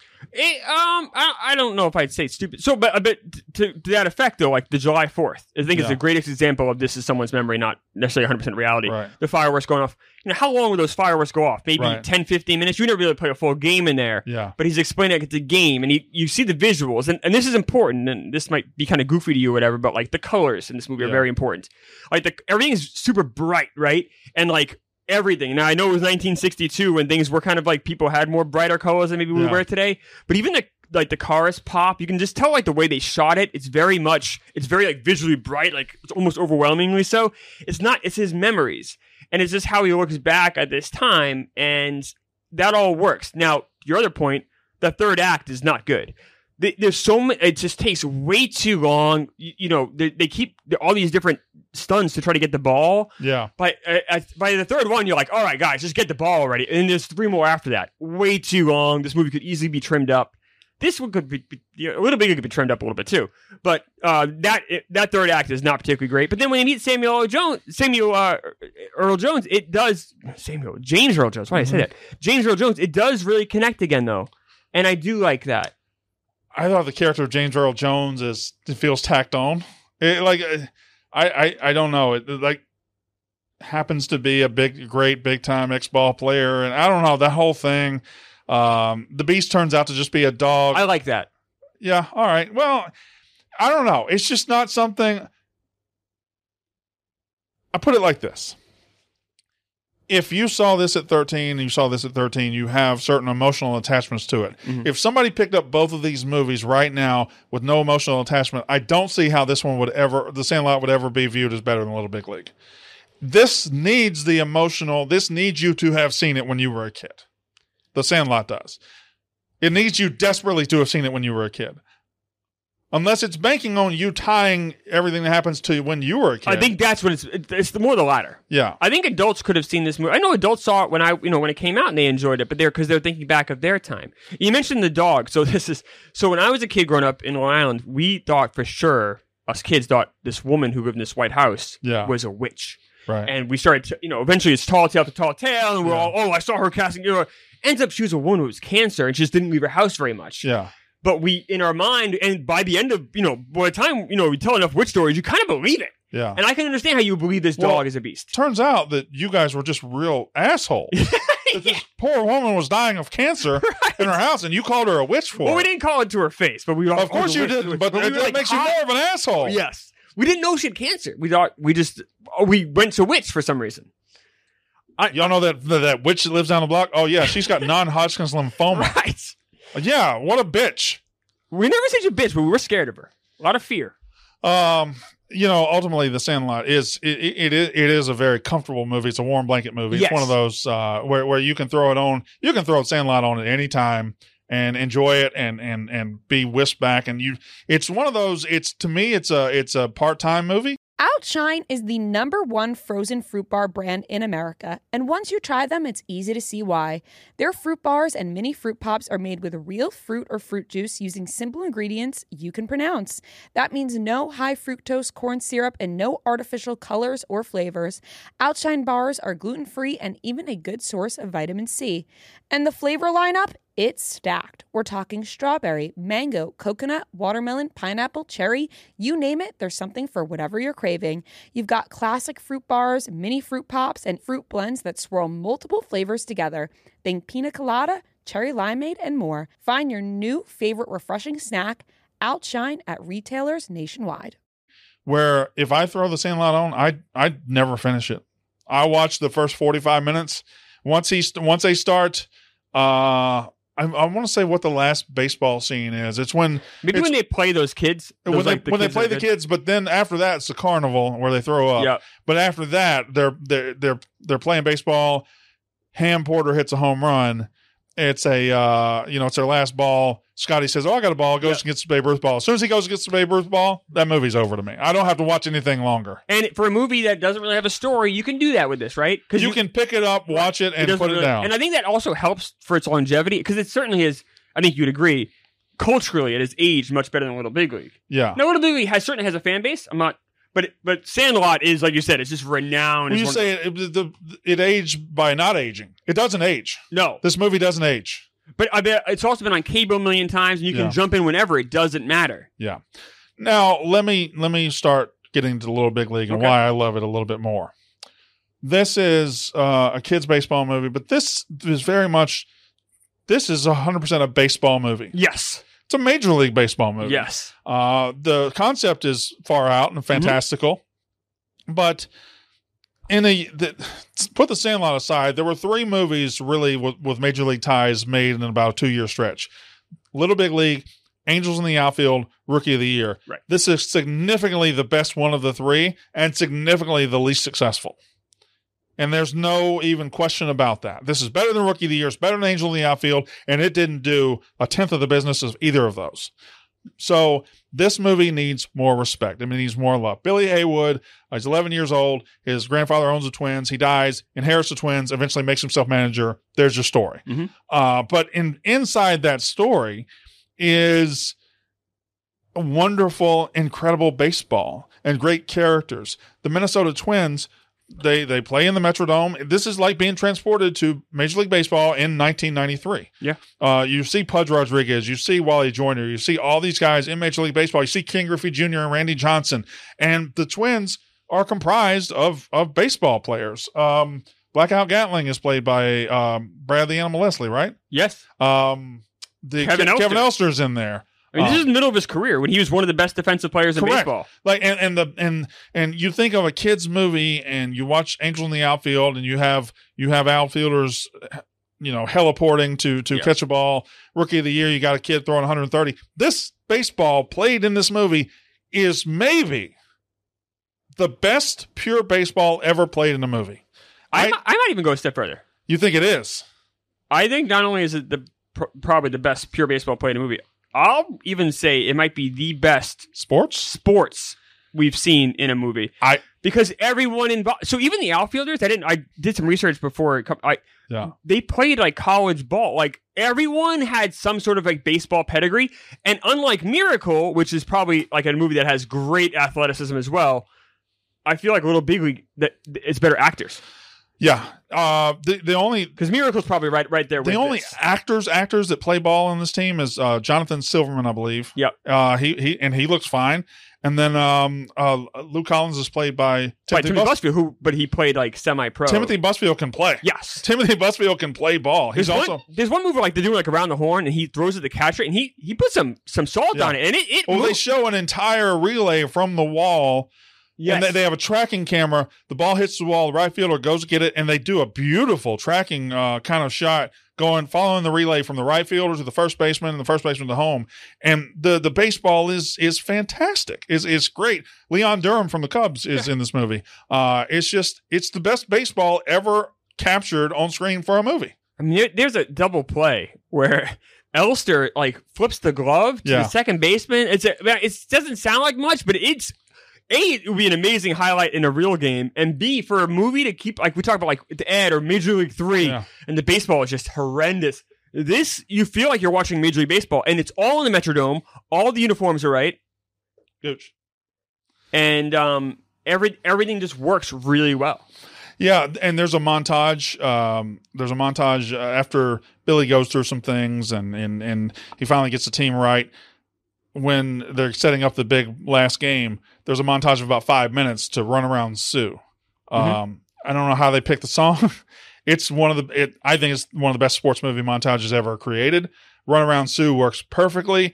I don't know if I'd say stupid. So, but to that effect, though, like the July 4th, I think is the greatest example of this is someone's memory, not necessarily 100% reality. Right. The fireworks going off. How long would those fireworks go off? Maybe 10, 15 minutes. You never really play a full game in there. Yeah. But he's explaining like it's a game, and you see the visuals, and this is important, and this might be kind of goofy to you or whatever, but like the colors in this movie are very important. Like everything is super bright, right? And like everything. Now, I know it was 1962 when things were kind of like people had more brighter colors than maybe we wear today, but even the chorus pop, you can just tell like the way they shot it. It's very like visually bright, like it's almost overwhelmingly so. It's his memories, and it's just how he looks back at this time, and that all works. Now, your other point, the third act is not good. There's so much, it just takes way too long. They keep all these different stunts to try to get the ball. Yeah. By the third one, you're like, all right, guys, just get the ball already. And there's 3 more after that. Way too long. This movie could easily be trimmed up. This one could be a little bit. It could be trimmed up a little bit too. But that third act is not particularly great. But then when you meet James Earl Jones, it does. James Earl Jones. Why did I say that? James Earl Jones. It does really connect again, though, and I do like that. I thought the character of James Earl Jones it feels tacked on. I don't know. It like happens to be a great big time ex-ball player, and I don't know that whole thing. The Beast turns out to just be a dog. I like that. Yeah. All right. Well, I don't know. It's just not something. I put it like this. If you saw this at 13 and you saw this at 13, you have certain emotional attachments to it. Mm-hmm. If somebody picked up both of these movies right now with no emotional attachment, I don't see how The Sandlot would ever be viewed as better than Little Big League. This needs this needs you to have seen it when you were a kid. The Sandlot does. It needs you desperately to have seen it when you were a kid. Unless it's banking on you tying everything that happens to you when you were a kid. I think that's what it's more the latter. Yeah. I think adults could have seen this movie. I know adults saw it when it came out and they enjoyed it, but because they're thinking back of their time. You mentioned the dog. So when I was a kid growing up in Long Island, we thought for sure, us kids thought this woman who lived in this white house was a witch. Right. And we started to, eventually it's tall tale to tall tale, and we're all, I saw her casting, ends up she was a woman who was cancer and she just didn't leave her house very much. Yeah. But we, in our mind, and by the end of, by the time, we tell enough witch stories, you kind of believe it. Yeah. And I can understand how you believe this dog is a beast. Turns out that you guys were just real assholes. This poor woman was dying of cancer in her house, and you called her a witch for it. Well, we didn't call it to her face, but we... Of course you didn't, but that makes you more of an asshole. Yes. We didn't know she had cancer. We thought, we went to witch for some reason. Y'all know that witch that lives down the block? Oh, yeah, she's got non-Hodgkin's lymphoma. Right. Yeah, what a bitch. We never said you bitch, but we were scared of her. A lot of fear. Ultimately, The Sandlot is a very comfortable movie. It's a warm blanket movie. Yes. It's one of those where you can throw it on. You can throw Sandlot on at any time and enjoy it and be whisked back. And it's one of those. To me, it's a part-time movie. Outshine is the #1 frozen fruit bar brand in America, and once you try them, it's easy to see why. Their fruit bars and mini fruit pops are made with real fruit or fruit juice using simple ingredients you can pronounce. That means no high fructose corn syrup and no artificial colors or flavors. Outshine bars are gluten-free and even a good source of vitamin C. And the flavor lineup, It's stacked. We're talking strawberry, mango, coconut, watermelon, pineapple, cherry. You name it, there's something for whatever you're craving. You've got classic fruit bars, mini fruit pops, and fruit blends that swirl multiple flavors together. Think pina colada, cherry limeade, and more. Find your new favorite refreshing snack. Outshine at retailers nationwide. Where if I throw The Sandlot on, I'd never finish it. I watch the first 45 minutes. Once they start, I want to say what the last baseball scene is. It's when when they play those kids. When they play the kids, but then after that it's the carnival where they throw up. Yep. But after that, they're playing baseball. Ham Porter hits a home run. It's it's their last ball. Scotty says, "Oh, I got a ball." Goes and gets the Babe Ruth ball. As soon as he goes and gets the Babe Ruth ball, that movie's over to me. I don't have to watch anything longer. And for a movie that doesn't really have a story, you can do that with this, right? Because you can pick it up, watch it, and put it down. And I think that also helps for its longevity, because it certainly is. I think you'd agree. Culturally, it has aged much better than Little Big League. Yeah. Now, Little Big League certainly has a fan base. I'm not. But Sandlot is, like you said, it's just renowned. When you say it aged by not aging, it doesn't age. No. This movie doesn't age. But I bet it's also been on cable a million times, and you can jump in whenever. It doesn't matter. Yeah. Now, let me start getting to Little Big League and why I love it a little bit more. This is a kids' baseball movie, but this is 100% a baseball movie. Yes. It's a Major League Baseball movie. Yes. The concept is far out and fantastical, but put The Sandlot aside, there were 3 movies really with Major League ties made in about a 2-year stretch. Little Big League, Angels in the Outfield, Rookie of the Year. Right. This is significantly the best one of the 3 and significantly the least successful. And there's no even question about that. This is better than Rookie of the Year. It's better than Angel in the Outfield, and it didn't do a tenth of the business of either of those. So this movie needs more respect. It needs more love. Billy Haywood, he's 11 years old. His grandfather owns the Twins. He dies, inherits the Twins, eventually makes himself manager. There's your story. Mm-hmm. But inside that story is a wonderful, incredible baseball and great characters. The Minnesota Twins, they play in the Metrodome. This is like being transported to Major League Baseball in 1993. Yeah. You see Pudge Rodriguez, you see Wally Joyner, you see all these guys in Major League Baseball. You see Ken Griffey Jr. and Randy Johnson. And the Twins are comprised of baseball players. Blackout Gatling is played by Bradley Animal Leslie, right? Yes. Kevin Elster's in there. I mean, this is the middle of his career when he was one of the best defensive players in baseball. Like, and you think of a kid's movie, and you watch Angel in the Outfield, and you have outfielders, heliporting to catch a ball. Rookie of the Year, you got a kid throwing 130. This baseball played in this movie is maybe the best pure baseball ever played in a movie. I might even go a step further. You think it is? I think not only is it probably the best pure baseball played in a movie, I'll even say it might be the best sports we've seen in a movie. Because everyone involved. So even the outfielders, I did some research before. They played like college ball. Like everyone had some sort of like baseball pedigree. And unlike Miracle, which is probably like a movie that has great athleticism as well, I feel like Little Big League that it's better actors. Yeah. The only, because Miracle's probably right there. The only actors that play ball on this team is Jonathan Silverman, I believe. Yep. He looks fine. And then Luke Collins is played by Timothy Busfield, but he played like semi-pro. Timothy Busfield can play. Yes. Timothy Busfield can play ball. There's one move like they're doing like around the horn, and he throws at the catcher, and he puts some salt on it, and it moves. They show an entire relay from the wall. Yes. And they have a tracking camera. The ball hits the wall. The right fielder goes to get it, and they do a beautiful tracking kind of shot, following the relay from the right fielder to the first baseman and the first baseman to home. And the baseball is fantastic. It's great. Leon Durham from the Cubs is in this movie. It's the best baseball ever captured on screen for a movie. I mean, there's a double play where Elster like flips the glove to the second baseman. It doesn't sound like much, but it's. A, it would be an amazing highlight in a real game, and B, for a movie to keep, like we talk about, like the Ed or Major League 3, and the baseball is just horrendous. This, you feel like you're watching Major League Baseball, and it's all in the Metrodome. All the uniforms are right. Gooch. And everything just works really well. Yeah, and there's a montage. After Billy goes through some things, and he finally gets the team right. When they're setting up the big last game, there's a montage of about 5 minutes to Run Around Sue. I don't know how they picked the song. I think it's one of the best sports movie montages ever created. Run Around Sue works perfectly.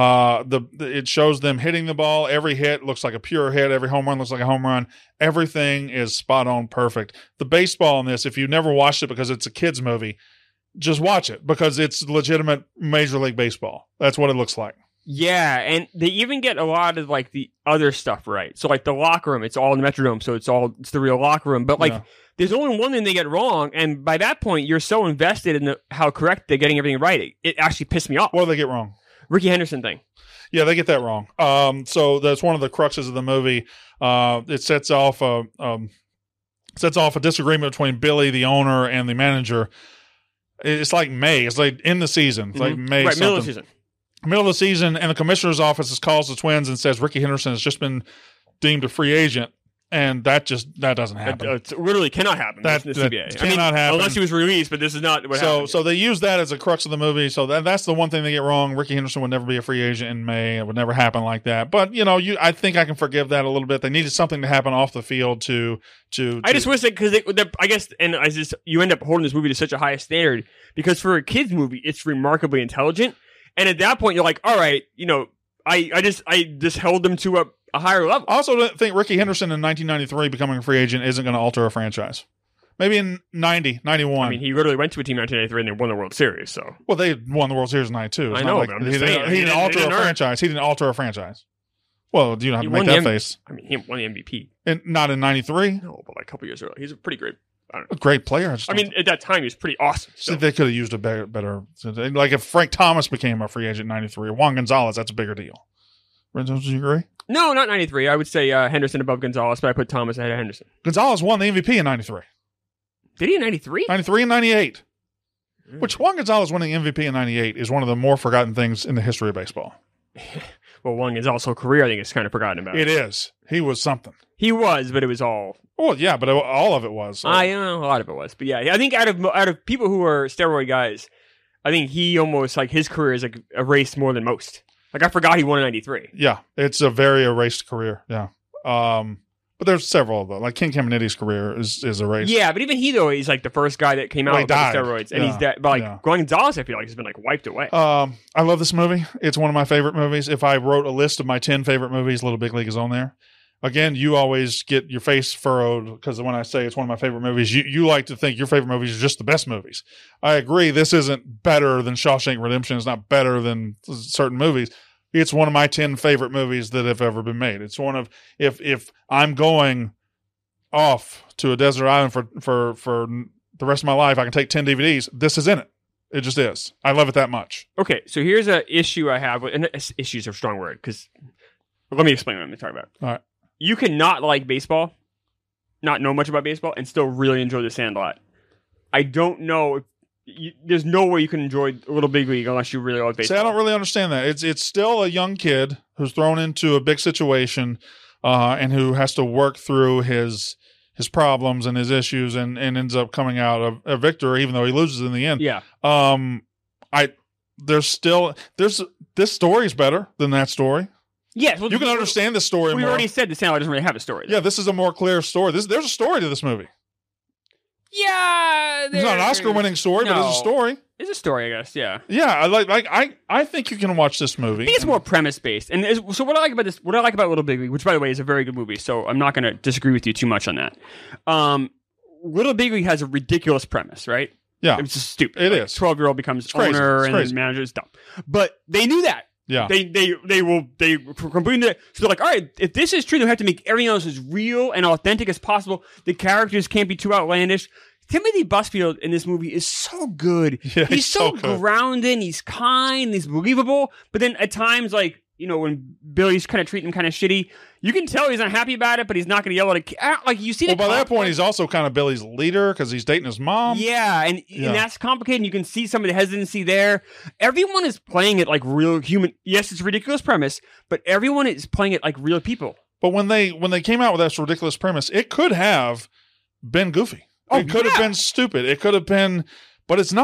It shows them hitting the ball. Every hit looks like a pure hit. Every home run looks like a home run. Everything is spot on perfect. The baseball in this, if you've never watched it because it's a kid's movie, just watch it because it's legitimate Major League Baseball. That's what it looks like. Yeah, and they even get a lot of like the other stuff right. So like the locker room, it's all in the Metrodome, so it's the real locker room. But like there's only one thing they get wrong, and by that point you're so invested in how correct they're getting everything right. It actually pissed me off. What do they get wrong? Ricky Henderson thing. Yeah, they get that wrong. So that's one of the cruxes of the movie. It sets off a disagreement between Billy, the owner, and the manager. It's like May. It's like in the season. It's like May. Right, middle of the season. Middle of the season, and the commissioner's office calls the Twins and says Ricky Henderson has just been deemed a free agent, and that doesn't happen. It literally cannot happen. That in the CBA. Cannot happen unless he was released. But this is not what happened. So they use that as a crux of the movie. So that's the one thing they get wrong. Ricky Henderson would never be a free agent in May. It would never happen like that. But I think I can forgive that a little bit. They needed something to happen off the field to. I just wish that because I guess, and you end up holding this movie to such a high standard because for a kids movie, it's remarkably intelligent. And at that point, you're like, all right, I just held them to a higher level. I also think Ricky Henderson in 1993 becoming a free agent isn't going to alter a franchise. Maybe in 90, 91. I mean, he literally went to a team in 1993 and they won the World Series. So they won the World Series in 92. I know, but I'm just saying. He didn't alter a franchise. He didn't alter a franchise. Well, you don't have to make that face. I mean, he won the MVP. Not in 93? No, but like a couple years earlier. He's a pretty great. A great player. I mean, at that time, he was pretty awesome. So. They could have used a better. Like if Frank Thomas became a free agent in 93, or Juan Gonzalez, that's a bigger deal. Renzo, do you agree? No, not 93. I would say Henderson above Gonzalez, but I put Thomas ahead of Henderson. Gonzalez won the MVP in 93. Did he in 93? 93 and 98. Which Juan Gonzalez winning MVP in 98 is one of the more forgotten things in the history of baseball. Well, Juan Gonzalez's whole career, I think, is kind of forgotten about. It is. He was something. He was, but it was all. Well, yeah, but all of it was. So. I know a lot of it was, but yeah, I think out of people who are steroid guys, I think he almost like his career is like erased more than most. Like I forgot he won in 93. Yeah, it's a very erased career. Yeah, but there's several of them. Like King Caminiti's career is erased. Yeah, but even he though he's like the first guy that came out with steroids, and he's dead. But like Juan Gonzalez, I feel like has been like wiped away. I love this movie. It's one of my favorite movies. If I wrote a list of my 10 favorite movies, Little Big League is on there. Again, you always get your face furrowed because when I say it's one of my favorite movies, you like to think your favorite movies are just the best movies. I agree. This isn't better than Shawshank Redemption. It's not better than certain movies. It's one of my 10 favorite movies that have ever been made. It's one of if I'm going off to a desert island for the rest of my life, I can take 10 DVDs. This is in it. It just is. I love it that much. Okay, so here's an issue I have. And issues are a strong word because let me explain what I'm talking about. All right. You can not like baseball, not know much about baseball, and still really enjoy The Sandlot. I don't know. There's no way you can enjoy Little Big League unless you really like baseball. See, I don't really understand that. It's still a young kid who's thrown into a big situation and who has to work through his problems and his issues and ends up coming out a victor, even though he loses in the end. Yeah. This story's better than that story. Yes, well, you can understand the story more. We already said The Sandlot doesn't really have a story. Yeah, this is a more clear story. There's a story to this movie. Yeah, it's not an Oscar-winning story, but it's a story. It's a story, I guess. Yeah, yeah. I think you can watch this movie. I think it's more premise-based, and so what I like about this, what I like about Little Big League, which by the way is a very good movie, so I'm not going to disagree with you too much on that. Little Big League has a ridiculous premise, right? Yeah, it's just stupid. It is. 12-year-old becomes owner and then manager is dumb, but they knew that. Yeah, they completely. So they're like, all right, if this is true, they have to make everything else as real and authentic as possible. The characters can't be too outlandish. Timothy Busfield in this movie is so good. Yeah, he's so grounded. He's kind. He's believable. But then at times, like when Billy's kind of treating him kind of shitty, you can tell he's not happy about it, but he's not going to yell at a like you see. Well, by that point, he's also kind of Billy's leader because he's dating his mom. Yeah, and that's complicated. And you can see some of the hesitancy there. Everyone is playing it like real human. Yes, it's a ridiculous premise, but everyone is playing it like real people. But when they came out with that ridiculous premise, it could have been goofy. It could have been stupid. It could have been, but it's not.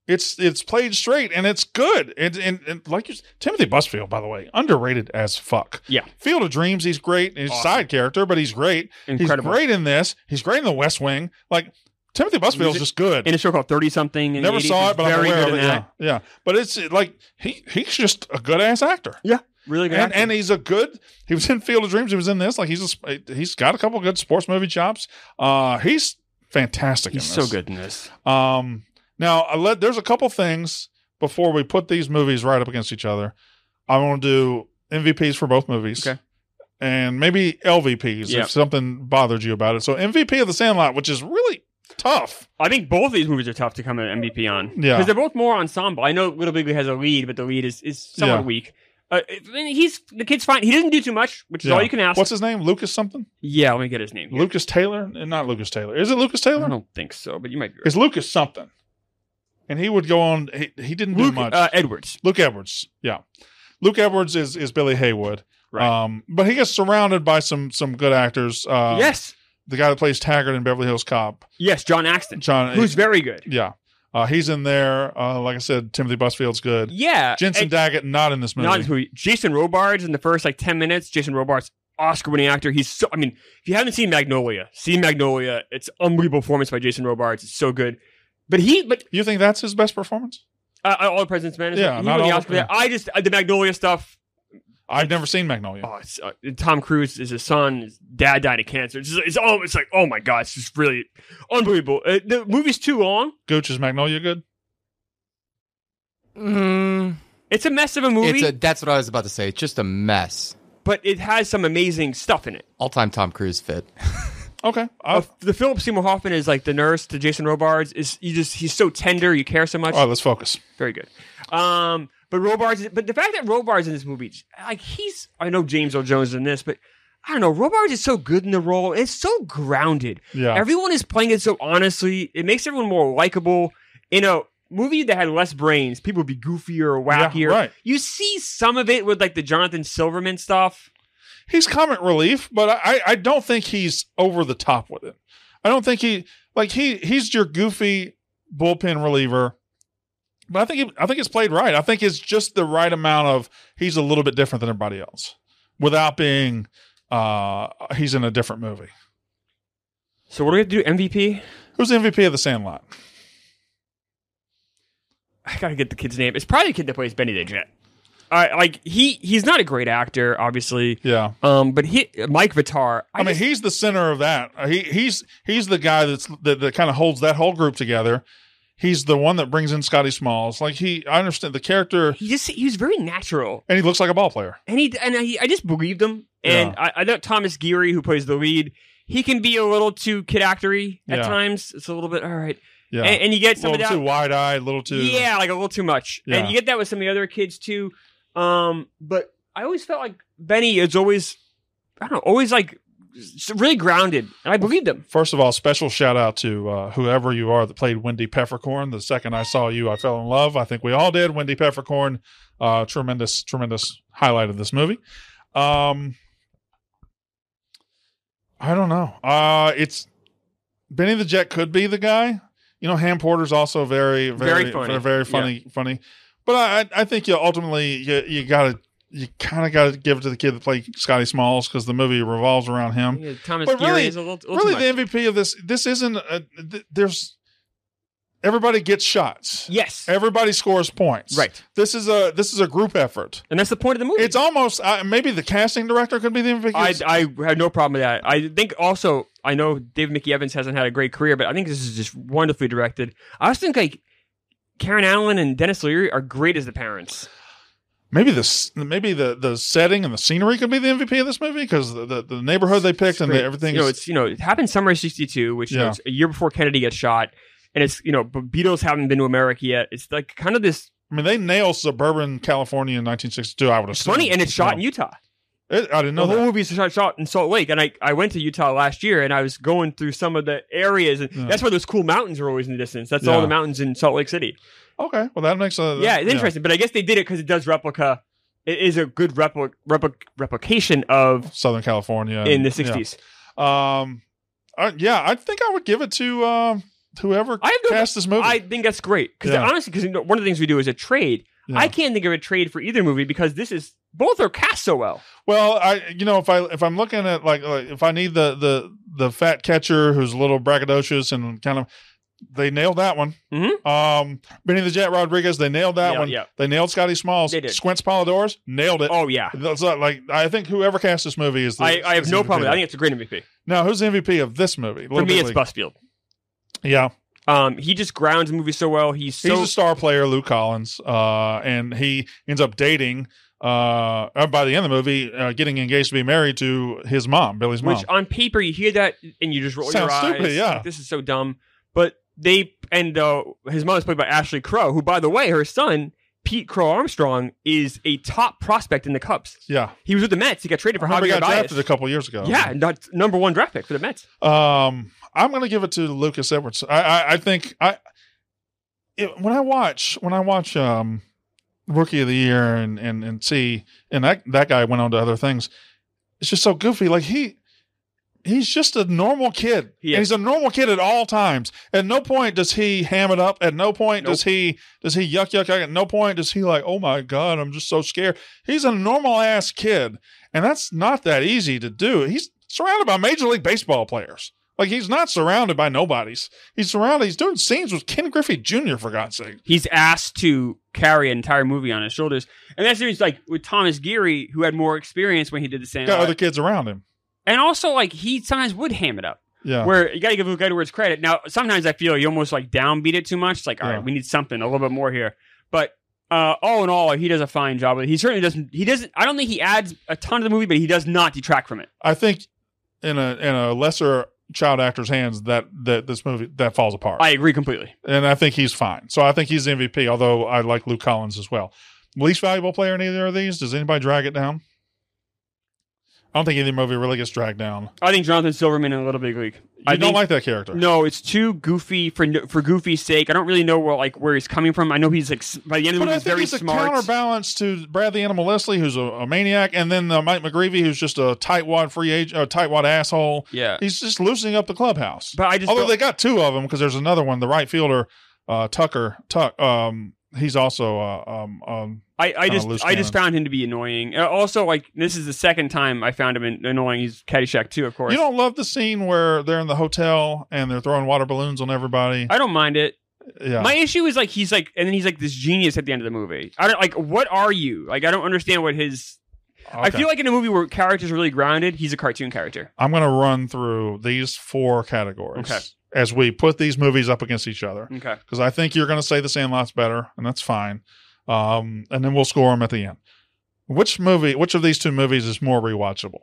It's played straight and it's good. And like Timothy Busfield, by the way, underrated as fuck. Yeah. Field of Dreams, he's great. He's a side character, but he's great. Incredible. He's great in this. He's great in The West Wing. Like Timothy Busfield's just good. In a show called 30-something. Never saw it, but I'm aware of it. Yeah. But it's like he's just a good ass actor. Yeah. Really good actor. And he was in Field of Dreams. He was in this. Like he's got a couple good sports movie chops. He's fantastic in this. He's so good in this. Now, there's a couple things before we put these movies right up against each other. I want to do MVPs for both movies. Okay. And maybe LVPs if something bothered you about it. So MVP of The Sandlot, which is really tough. I think both of these movies are tough to come in MVP on. Yeah. Because they're both more ensemble. I know Little Big has a lead, but the lead is somewhat weak. The kid's fine. He doesn't do too much, which is all you can ask. What's his name? Lucas something? Yeah, let me get his name. Lucas Taylor? Not Lucas Taylor. Is it Lucas Taylor? I don't think so, but you might be right. It's Lucas something. And he would go on. He didn't do much. Edwards. Luke Edwards. Yeah. Luke Edwards is Billy Haywood. Right. But he gets surrounded by some good actors. Yes. The guy that plays Taggart in Beverly Hills Cop. Yes, John Axton. Who's very good. Yeah. He's in there. Like I said, Timothy Busfield's good. Yeah. Jensen Daggett, not in this movie. Not in this movie. Jason Robards in the first 10 minutes. Jason Robards, Oscar-winning actor. He's so. I mean, if you haven't seen Magnolia, see Magnolia. It's unbelievable performance by Jason Robards. It's so good. But you think that's his best performance? All the President's Men. Yeah, not all. The Magnolia stuff. I've never seen Magnolia. Tom Cruise is his son. His dad died of cancer. It's like, oh my God, it's just really unbelievable. The movie's too long. Gooch, is Magnolia good? It's a mess of a movie. That's what I was about to say. It's just a mess. But it has some amazing stuff in it. All-time Tom Cruise fit. Okay. The Philip Seymour Hoffman is like the nurse to Jason Robards. He's so tender. You care so much. All right, let's focus. Very good. But the fact that Robards in this movie, I know James Earl Jones is in this, but I don't know. Robards is so good in the role. It's so grounded. Yeah. Everyone is playing it so honestly. It makes everyone more likable. In a movie that had less brains, people would be goofier or wackier. Yeah, right. You see some of it with like the Jonathan Silverman stuff. He's comic relief, but I don't think he's over the top with it. I don't think he's your goofy bullpen reliever. But I think it's played right. I think it's just the right amount of he's a little bit different than everybody else without being he's in a different movie. So what do we have to do? MVP? Who's the MVP of The Sandlot? I gotta get the kid's name. It's probably the kid that plays Benny the Jet. He's not a great actor, obviously. Yeah. But Mike Vitar. I mean, he's the center of that. He's the guy that kind of holds that whole group together. He's the one that brings in Scotty Smalls. I understand the character. He was very natural, and he looks like a ball player. And I just believed him. And yeah. I know Thomas Geary, who plays the lead, he can be a little too kid actory at times. It's a little bit all right. Yeah. And you get some of that. A little too wide eyed, a little too. Yeah, like a little too much. Yeah. And you get that with some of the other kids too. But I always felt like Benny is always like really grounded, and I believed him. First of all, special shout out to whoever you are that played Wendy Peppercorn. The second I saw you, I fell in love. I think we all did. Wendy Peppercorn, tremendous highlight of this movie. I don't know. It's Benny the Jet could be the guy. Ham Porter's also very, very, very funny. Funny. But I think ultimately you kind of got to give it to the kid that played Scotty Smalls because the movie revolves around him. Yeah, Thomas Geary is a little really the MVP of this isn't. There's everybody gets shots. Yes, everybody scores points. Right. This is a group effort, and that's the point of the movie. It's almost maybe the casting director could be the MVP. I have no problem with that. I think also I know David Mickey Evans hasn't had a great career, but I think this is just wonderfully directed. I also think Karen Allen and Dennis Leary are great as the parents. Maybe the setting and the scenery could be the MVP of this movie because the neighborhood they picked and everything. It happened summer of '62, which it's a year before Kennedy gets shot, and it's but Beatles haven't been to America yet. It's like kind of this. I mean, they nailed suburban California in 1962. I would assume. Funny, and it's shot in Utah. I didn't know the whole movie is shot in Salt Lake, and I went to Utah last year, and I was going through some of the areas, and that's why those cool mountains are always in the distance. That's all the mountains in Salt Lake City. Okay, well that makes sense. Yeah, it's interesting, but I guess they did it because it does replica. It is a good replication of Southern California in the '60s. I think I would give it to whoever cast this movie. I think that's great because honestly, because one of the things we do is a trade. Yeah. I can't think of a trade for either movie because both are cast so well. Well, if I'm looking at like if I need the fat catcher who's a little braggadocious and kind of, they nailed that one. Mm-hmm. Benny the Jet Rodriguez, they nailed that one. Yeah. They nailed Scotty Smalls. They did. Squints Polidorus, nailed it. Oh yeah. So, like, I think whoever cast this movie is. I have no problem with it. I think it's a great MVP. Now, who's the MVP of this movie? For me, it's Busfield. Yeah. He just grounds the movie so well. He's a star player, Luke Collins, and he ends up dating. By the end of the movie, getting engaged to be married to his mom, Billy's mom. Which on paper you hear that and you just roll your eyes. Sounds stupid, yeah. Like, this is so dumb. But his mom is played by Ashley Crowe, who, by the way, her son Pete Crow Armstrong is a top prospect in the Cubs. Yeah, he was with the Mets. He got traded for Javier Baez. He got drafted a couple years ago. Yeah, number 1 draft pick for the Mets. I'm going to give it to Lucas Edwards. I think when I watch Rookie of the Year and see, and that guy went on to other things, it's just so goofy. Like he's just a normal kid. And he's a normal kid at all times. At no point does he ham it up. At no point does he yuck. At no point does he like, oh my God, I'm just so scared. He's a normal ass kid. And that's not that easy to do. He's surrounded by Major League Baseball players. Like, he's not surrounded by nobodies. He's doing scenes with Ken Griffey Jr., for God's sake. He's asked to carry an entire movie on his shoulders. And that's like with Thomas Geary, who had more experience when he did the same. Got other kids around him. And also, like, he sometimes would ham it up. Yeah. Where you got to give Luke Edwards credit. Now, sometimes I feel you almost like downbeat it too much. It's like, all right, we need something, a little bit more here. But all in all, he does a fine job. He certainly doesn't. I don't think he adds a ton to the movie, but he does not detract from it. I think in a lesser child actor's hands, that this movie that falls apart. I agree completely. And I think he's fine. So I think he's the MVP, although I like Luke Collins as well. Least valuable player in either of these? Does anybody drag it down? I don't think either movie really gets dragged down. I think Jonathan Silverman in Little Big League. I don't like that character. No, it's too goofy for Goofy's sake. I don't really know where he's coming from. I know he's like by the end of the movie he's very smart. But I think he's a counterbalance to Brad the Animal Leslie, who's a maniac, and then Mike McGreevy, who's just a tightwad tightwad asshole. Yeah, he's just loosening up the clubhouse. But although they got 2 of them because there's another one, the right fielder Tuck. He's also I just found him to be annoying. Also, like, this is the second time I found him annoying. He's Caddyshack 2, of course. You don't love the scene where they're in the hotel and they're throwing water balloons on everybody? I don't mind it. Yeah. My issue is, like, he's like, and then he's like this genius at the end of the movie. I don't like. What are you? Like, I don't understand what his. Okay. I feel like in a movie where characters are really grounded, he's a cartoon character. I'm going to run through these 4 categories. Okay. As we put these movies up against each other. Okay. Because I think you're going to say The Sandlot's better, and that's fine. And then we'll score them at the end. Which of these 2 movies is more rewatchable?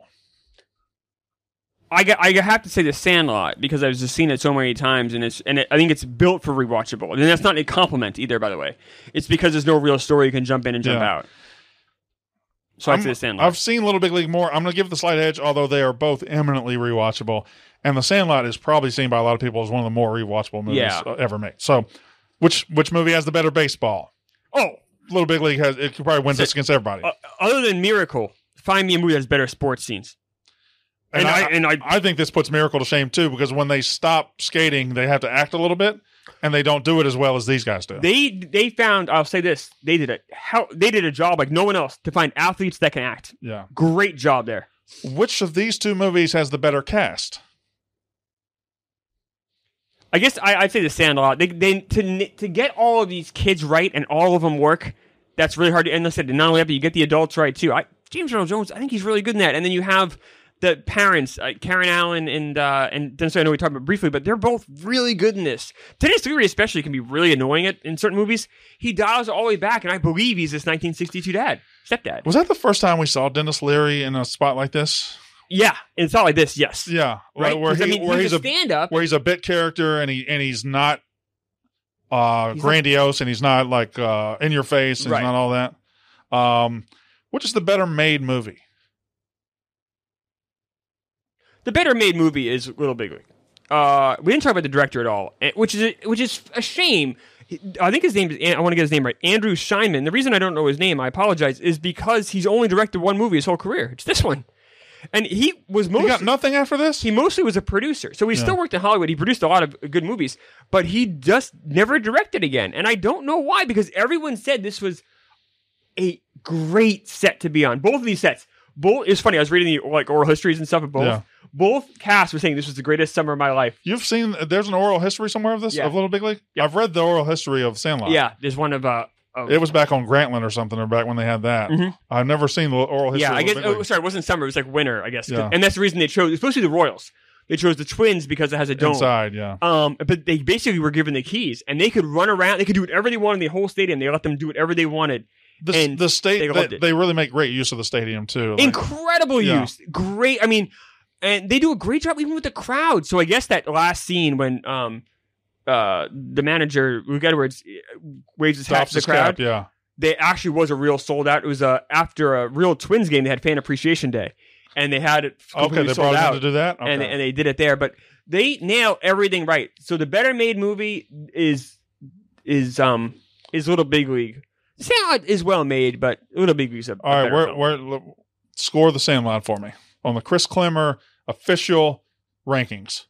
I have to say The Sandlot because I've just seen it so many times, and I think it's built for rewatchable. And that's not a compliment either, by the way. It's because there's no real story you can jump in and jump out. So I'd say The Sandlot. I've seen Little Big League more. I'm going to give it the slight edge, although they are both eminently rewatchable. And The Sandlot is probably seen by a lot of people as one of the more rewatchable movies ever made. So, which movie has the better baseball? Oh, Little Big League could probably win this against everybody. Other than Miracle, find me a movie that has better sports scenes. And I think this puts Miracle to shame too, because when they stop skating, they have to act a little bit, and they don't do it as well as these guys do. They found, I'll say this, they did a job like no one else to find athletes that can act. Yeah, great job there. Which of these 2 movies has the better cast? I guess I'd say The Sandlot. They to get all of these kids right and all of them work, that's really hard. And like I said, not only that, but you get the adults right too. James Earl Jones, I think he's really good in that. And then you have the parents, Karen Allen and Dennis. I know we talked about briefly, but they're both really good in this. Dennis Leary especially can be really annoying in certain movies. He dials all the way back, and I believe he's this 1962 stepdad. Was that the first time we saw Dennis Leary in a spot like this? Yeah, it's not like this. Yes. Yeah, right. Where he's a stand-up, where he's a bit character, and he's not grandiose, and he's not like in your face, and he's not all that. Which is the better made movie? The better made movie is Little Big League. We didn't talk about the director at all, which is a shame. I think his name is, I want to get his name right, Andrew Scheinman. The reason I don't know his name, I apologize, is because he's only directed 1 movie his whole career. It's this one. And he was mostly... He got nothing after this? He mostly was a producer. So he still worked in Hollywood. He produced a lot of good movies, but he just never directed again. And I don't know why, because everyone said this was a great set to be on. Both of these sets. It's funny, I was reading the oral histories and stuff of both. Yeah. Both casts were saying this was the greatest summer of my life. You've seen, there's an oral history somewhere of this, of Little Big League? Yeah. I've read the oral history of Sandlot. Yeah, there's one of... it was back on Grantland or something, or back when they had that. Mm-hmm. I've never seen the oral history. Yeah, I guess. It wasn't summer; it was like winter, I guess. Yeah. And that's the reason they chose. It's supposed to be the Royals. They chose the Twins because it has a dome inside. Yeah. But they basically were given the keys, and they could run around. They could do whatever they wanted in the whole stadium. They let them do whatever they wanted. The state they really make great use of the stadium too. Incredible use, great. I mean, and they do a great job even with the crowd. So I guess that last scene when the manager Luke Edwards waves his hat to the crowd. Yeah. They actually was a real sold out. It was after a real Twins game. They had Fan Appreciation Day, and they had it completely they sold out to do that, and they did it there. But they nail everything right. So the better made movie is Little Big League. Sandlot is well made, but Little Big League's a all right. Where score the Sandlot for me on the Chris Klemmer official rankings.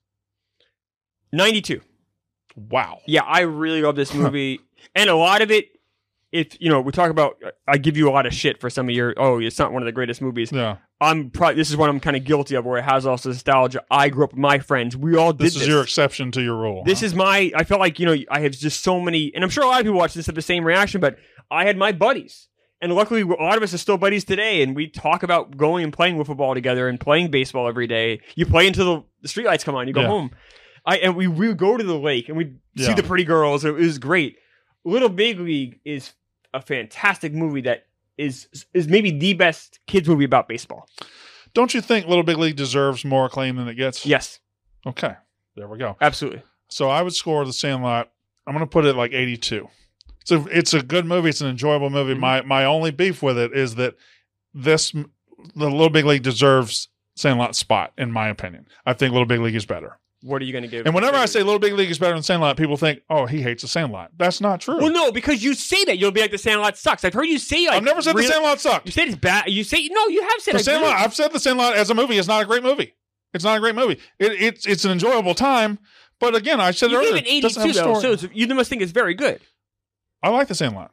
92. Wow. Yeah, I really love this movie, and a lot of it. If we talk about, I give you a lot of shit for some of your. Oh, it's not one of the greatest movies. Yeah, this is one I'm kind of guilty of, where it has also nostalgia. I grew up with my friends. We all did this. This is your exception to your rule. This is my. I felt like I have just so many, and I'm sure a lot of people watch this have the same reaction. But I had my buddies, and luckily a lot of us are still buddies today, and we talk about going and playing wiffle ball together and playing baseball every day. You play until the streetlights come on. You go home. We would go to the lake and we'd see the pretty girls. It was great. Little Big League is a fantastic movie that is maybe the best kids movie about baseball. Don't you think Little Big League deserves more acclaim than it gets? Yes. Okay. There we go. Absolutely. So I would score The Sandlot. I'm going to put it like 82. It's a good movie. It's an enjoyable movie. Mm-hmm. My only beef with it is that the Little Big League deserves Sandlot's spot, in my opinion. I think Little Big League is better. What are you going to give? And whenever I say Little Big League is better than Sandlot, people think, oh, he hates the Sandlot. That's not true. Well, no, because you say that. You'll be like, the Sandlot sucks. I've heard you say I've never said the Sandlot sucked. You said it's bad. You say, no, you have said the Sandlot. I've said the Sandlot as a movie is not a great movie. It's not a great movie. It's an enjoyable time. But again, I said earlier, you gave it 82, though, so you must think it's very good. I like the Sandlot.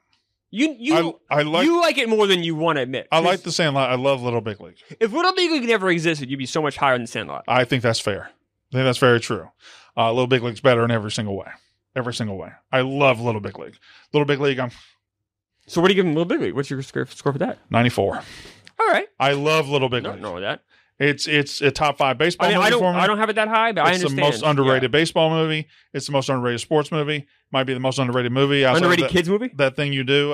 I like it more than you want to admit. I like the Sandlot. I love Little Big League. If Little Big League never existed, you'd be so much higher than Sandlot. I think that's fair. I think that's very true. Little Big League's better in every single way. Every single way. I love Little Big League. Little Big League, So what do you give him Little Big League? What's your score for that? 94. All right. I love Little Big League. I don't know that. It's a top 5 baseball movie for me. I don't have it that high, but I understand. It's the most underrated baseball movie. It's the most underrated sports movie. Might be the most underrated movie. Underrated kids movie? That thing you do.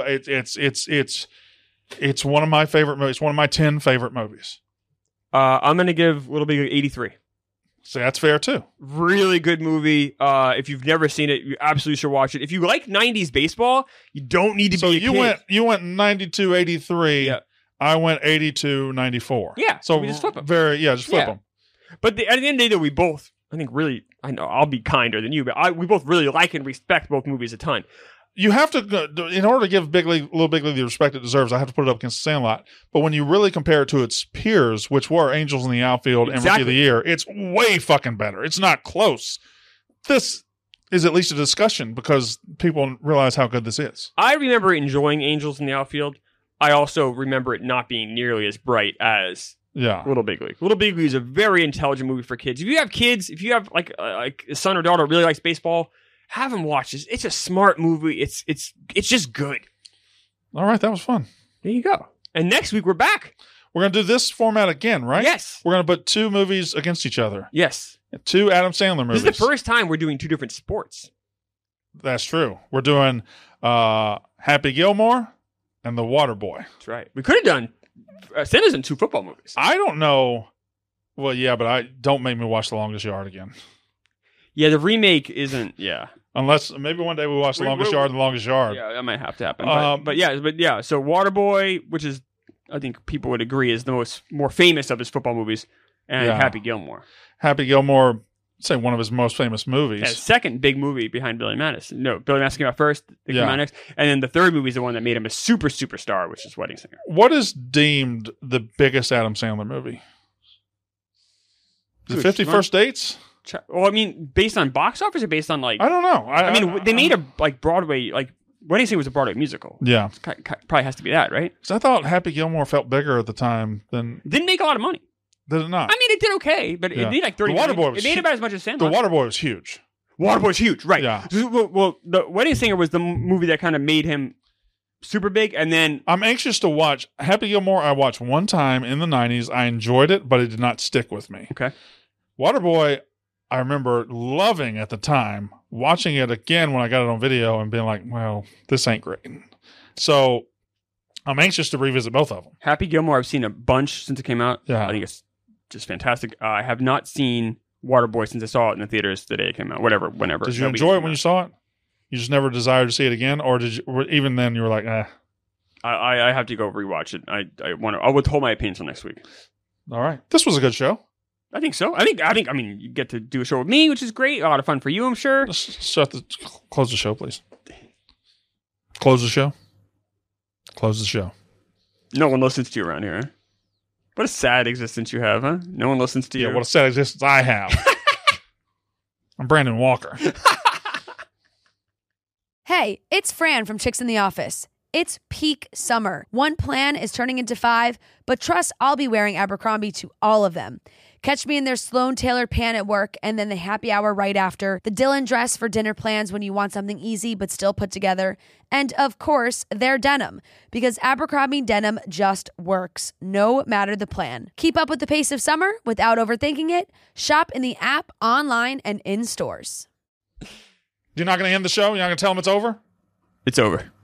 It's one of my favorite movies. It's one of my 10 favorite movies. I'm going to give Little Big League 83. So that's fair too. Really good movie. If you've never seen it, you absolutely should watch it. If you like 90s baseball, you don't need to be a kid. You went 92, 83. Yeah. I went 82, 94. Yeah. So we just flip them. Just flip them. But at the end of the day, though, we both, I think really, I know I'll be kinder than you, but we both really like and respect both movies a ton. You have to, in order to give Little Big League the respect it deserves, I have to put it up against Sandlot. But when you really compare it to its peers, which were Angels in the Outfield and Rookie of the Year, it's way fucking better. It's not close. This is at least a discussion because people realize how good this is. I remember enjoying Angels in the Outfield. I also remember it not being nearly as bright as Little Big League. Little Big League is a very intelligent movie for kids. If you have kids, if you have like a son or daughter who really likes baseball, have them watch this. It's a smart movie. It's just good. All right, that was fun. There you go. And next week we're back. We're going to do this format again, right? Yes. We're going to put 2 movies against each other. Yes. 2 Adam Sandler movies. This is the first time we're doing 2 different sports. That's true. We're doing Happy Gilmore and The Waterboy. That's right. We could have done Sandler's in 2 football movies. I don't know. Well, yeah, but don't make me watch The Longest Yard again. Yeah, the remake isn't. Yeah. Unless maybe one day we watch The Longest Yard and The Longest Yard. Yeah, that might have to happen. But yeah. So Waterboy, which is, I think people would agree, is the more famous of his football movies, and Happy Gilmore. Happy Gilmore, I'd say one of his most famous movies. Yeah, second big movie behind Billy Madison. No, Billy Madison came out first. Came out next, and then the third movie is the one that made him a superstar, which is Wedding Singer. What is deemed the biggest Adam Sandler movie? The 50 First Dates? Well, I mean, based on box office or based on like... I don't know. I mean, they made a like Broadway, like, Wedding Singer was a Broadway musical. Yeah. Probably has to be that, right? Because I thought Happy Gilmore felt bigger at the time than... Didn't make a lot of money. Did it not? I mean, it did okay, but it made like 30 million. It made about as much as Sandlot. The Waterboy was huge. Waterboy's huge, right. Yeah. Well, The Wedding Singer was the movie that kind of made him super big, and then... I'm anxious to watch... Happy Gilmore I watched one time in the 90s. I enjoyed it, but it did not stick with me. Okay. Waterboy, I remember loving at the time, watching it again when I got it on video and being like, well, this ain't great. So I'm anxious to revisit both of them. Happy Gilmore, I've seen a bunch since it came out. Yeah. I think it's just fantastic. I have not seen Waterboy since I saw it in the theaters the day it came out. Whenever. Did you enjoy it when you saw it? You just never desired to see it again? Or did you, even then you were like, eh? I have to go rewatch it. I'll withhold my opinion until next week. All right. This was a good show. I think so. I mean, you get to do a show with me, which is great. A lot of fun for you, I'm sure. Close the show, please. Close the show. Close the show. No one listens to you around here. Huh? What a sad existence you have, huh? No one listens to you. Yeah, what a sad existence I have. I'm Brandon Walker. Hey, it's Fran from Chicks in the Office. It's peak summer. One plan is turning into 5, but trust I'll be wearing Abercrombie to all of them. Catch me in their Sloan tailored pant at work and then the happy hour right after, the Dylan dress for dinner plans when you want something easy but still put together, and of course, their denim, because Abercrombie denim just works, no matter the plan. Keep up with the pace of summer without overthinking it. Shop in the app, online, and in stores. You're not going to end the show? You're not going to tell them it's over? It's over.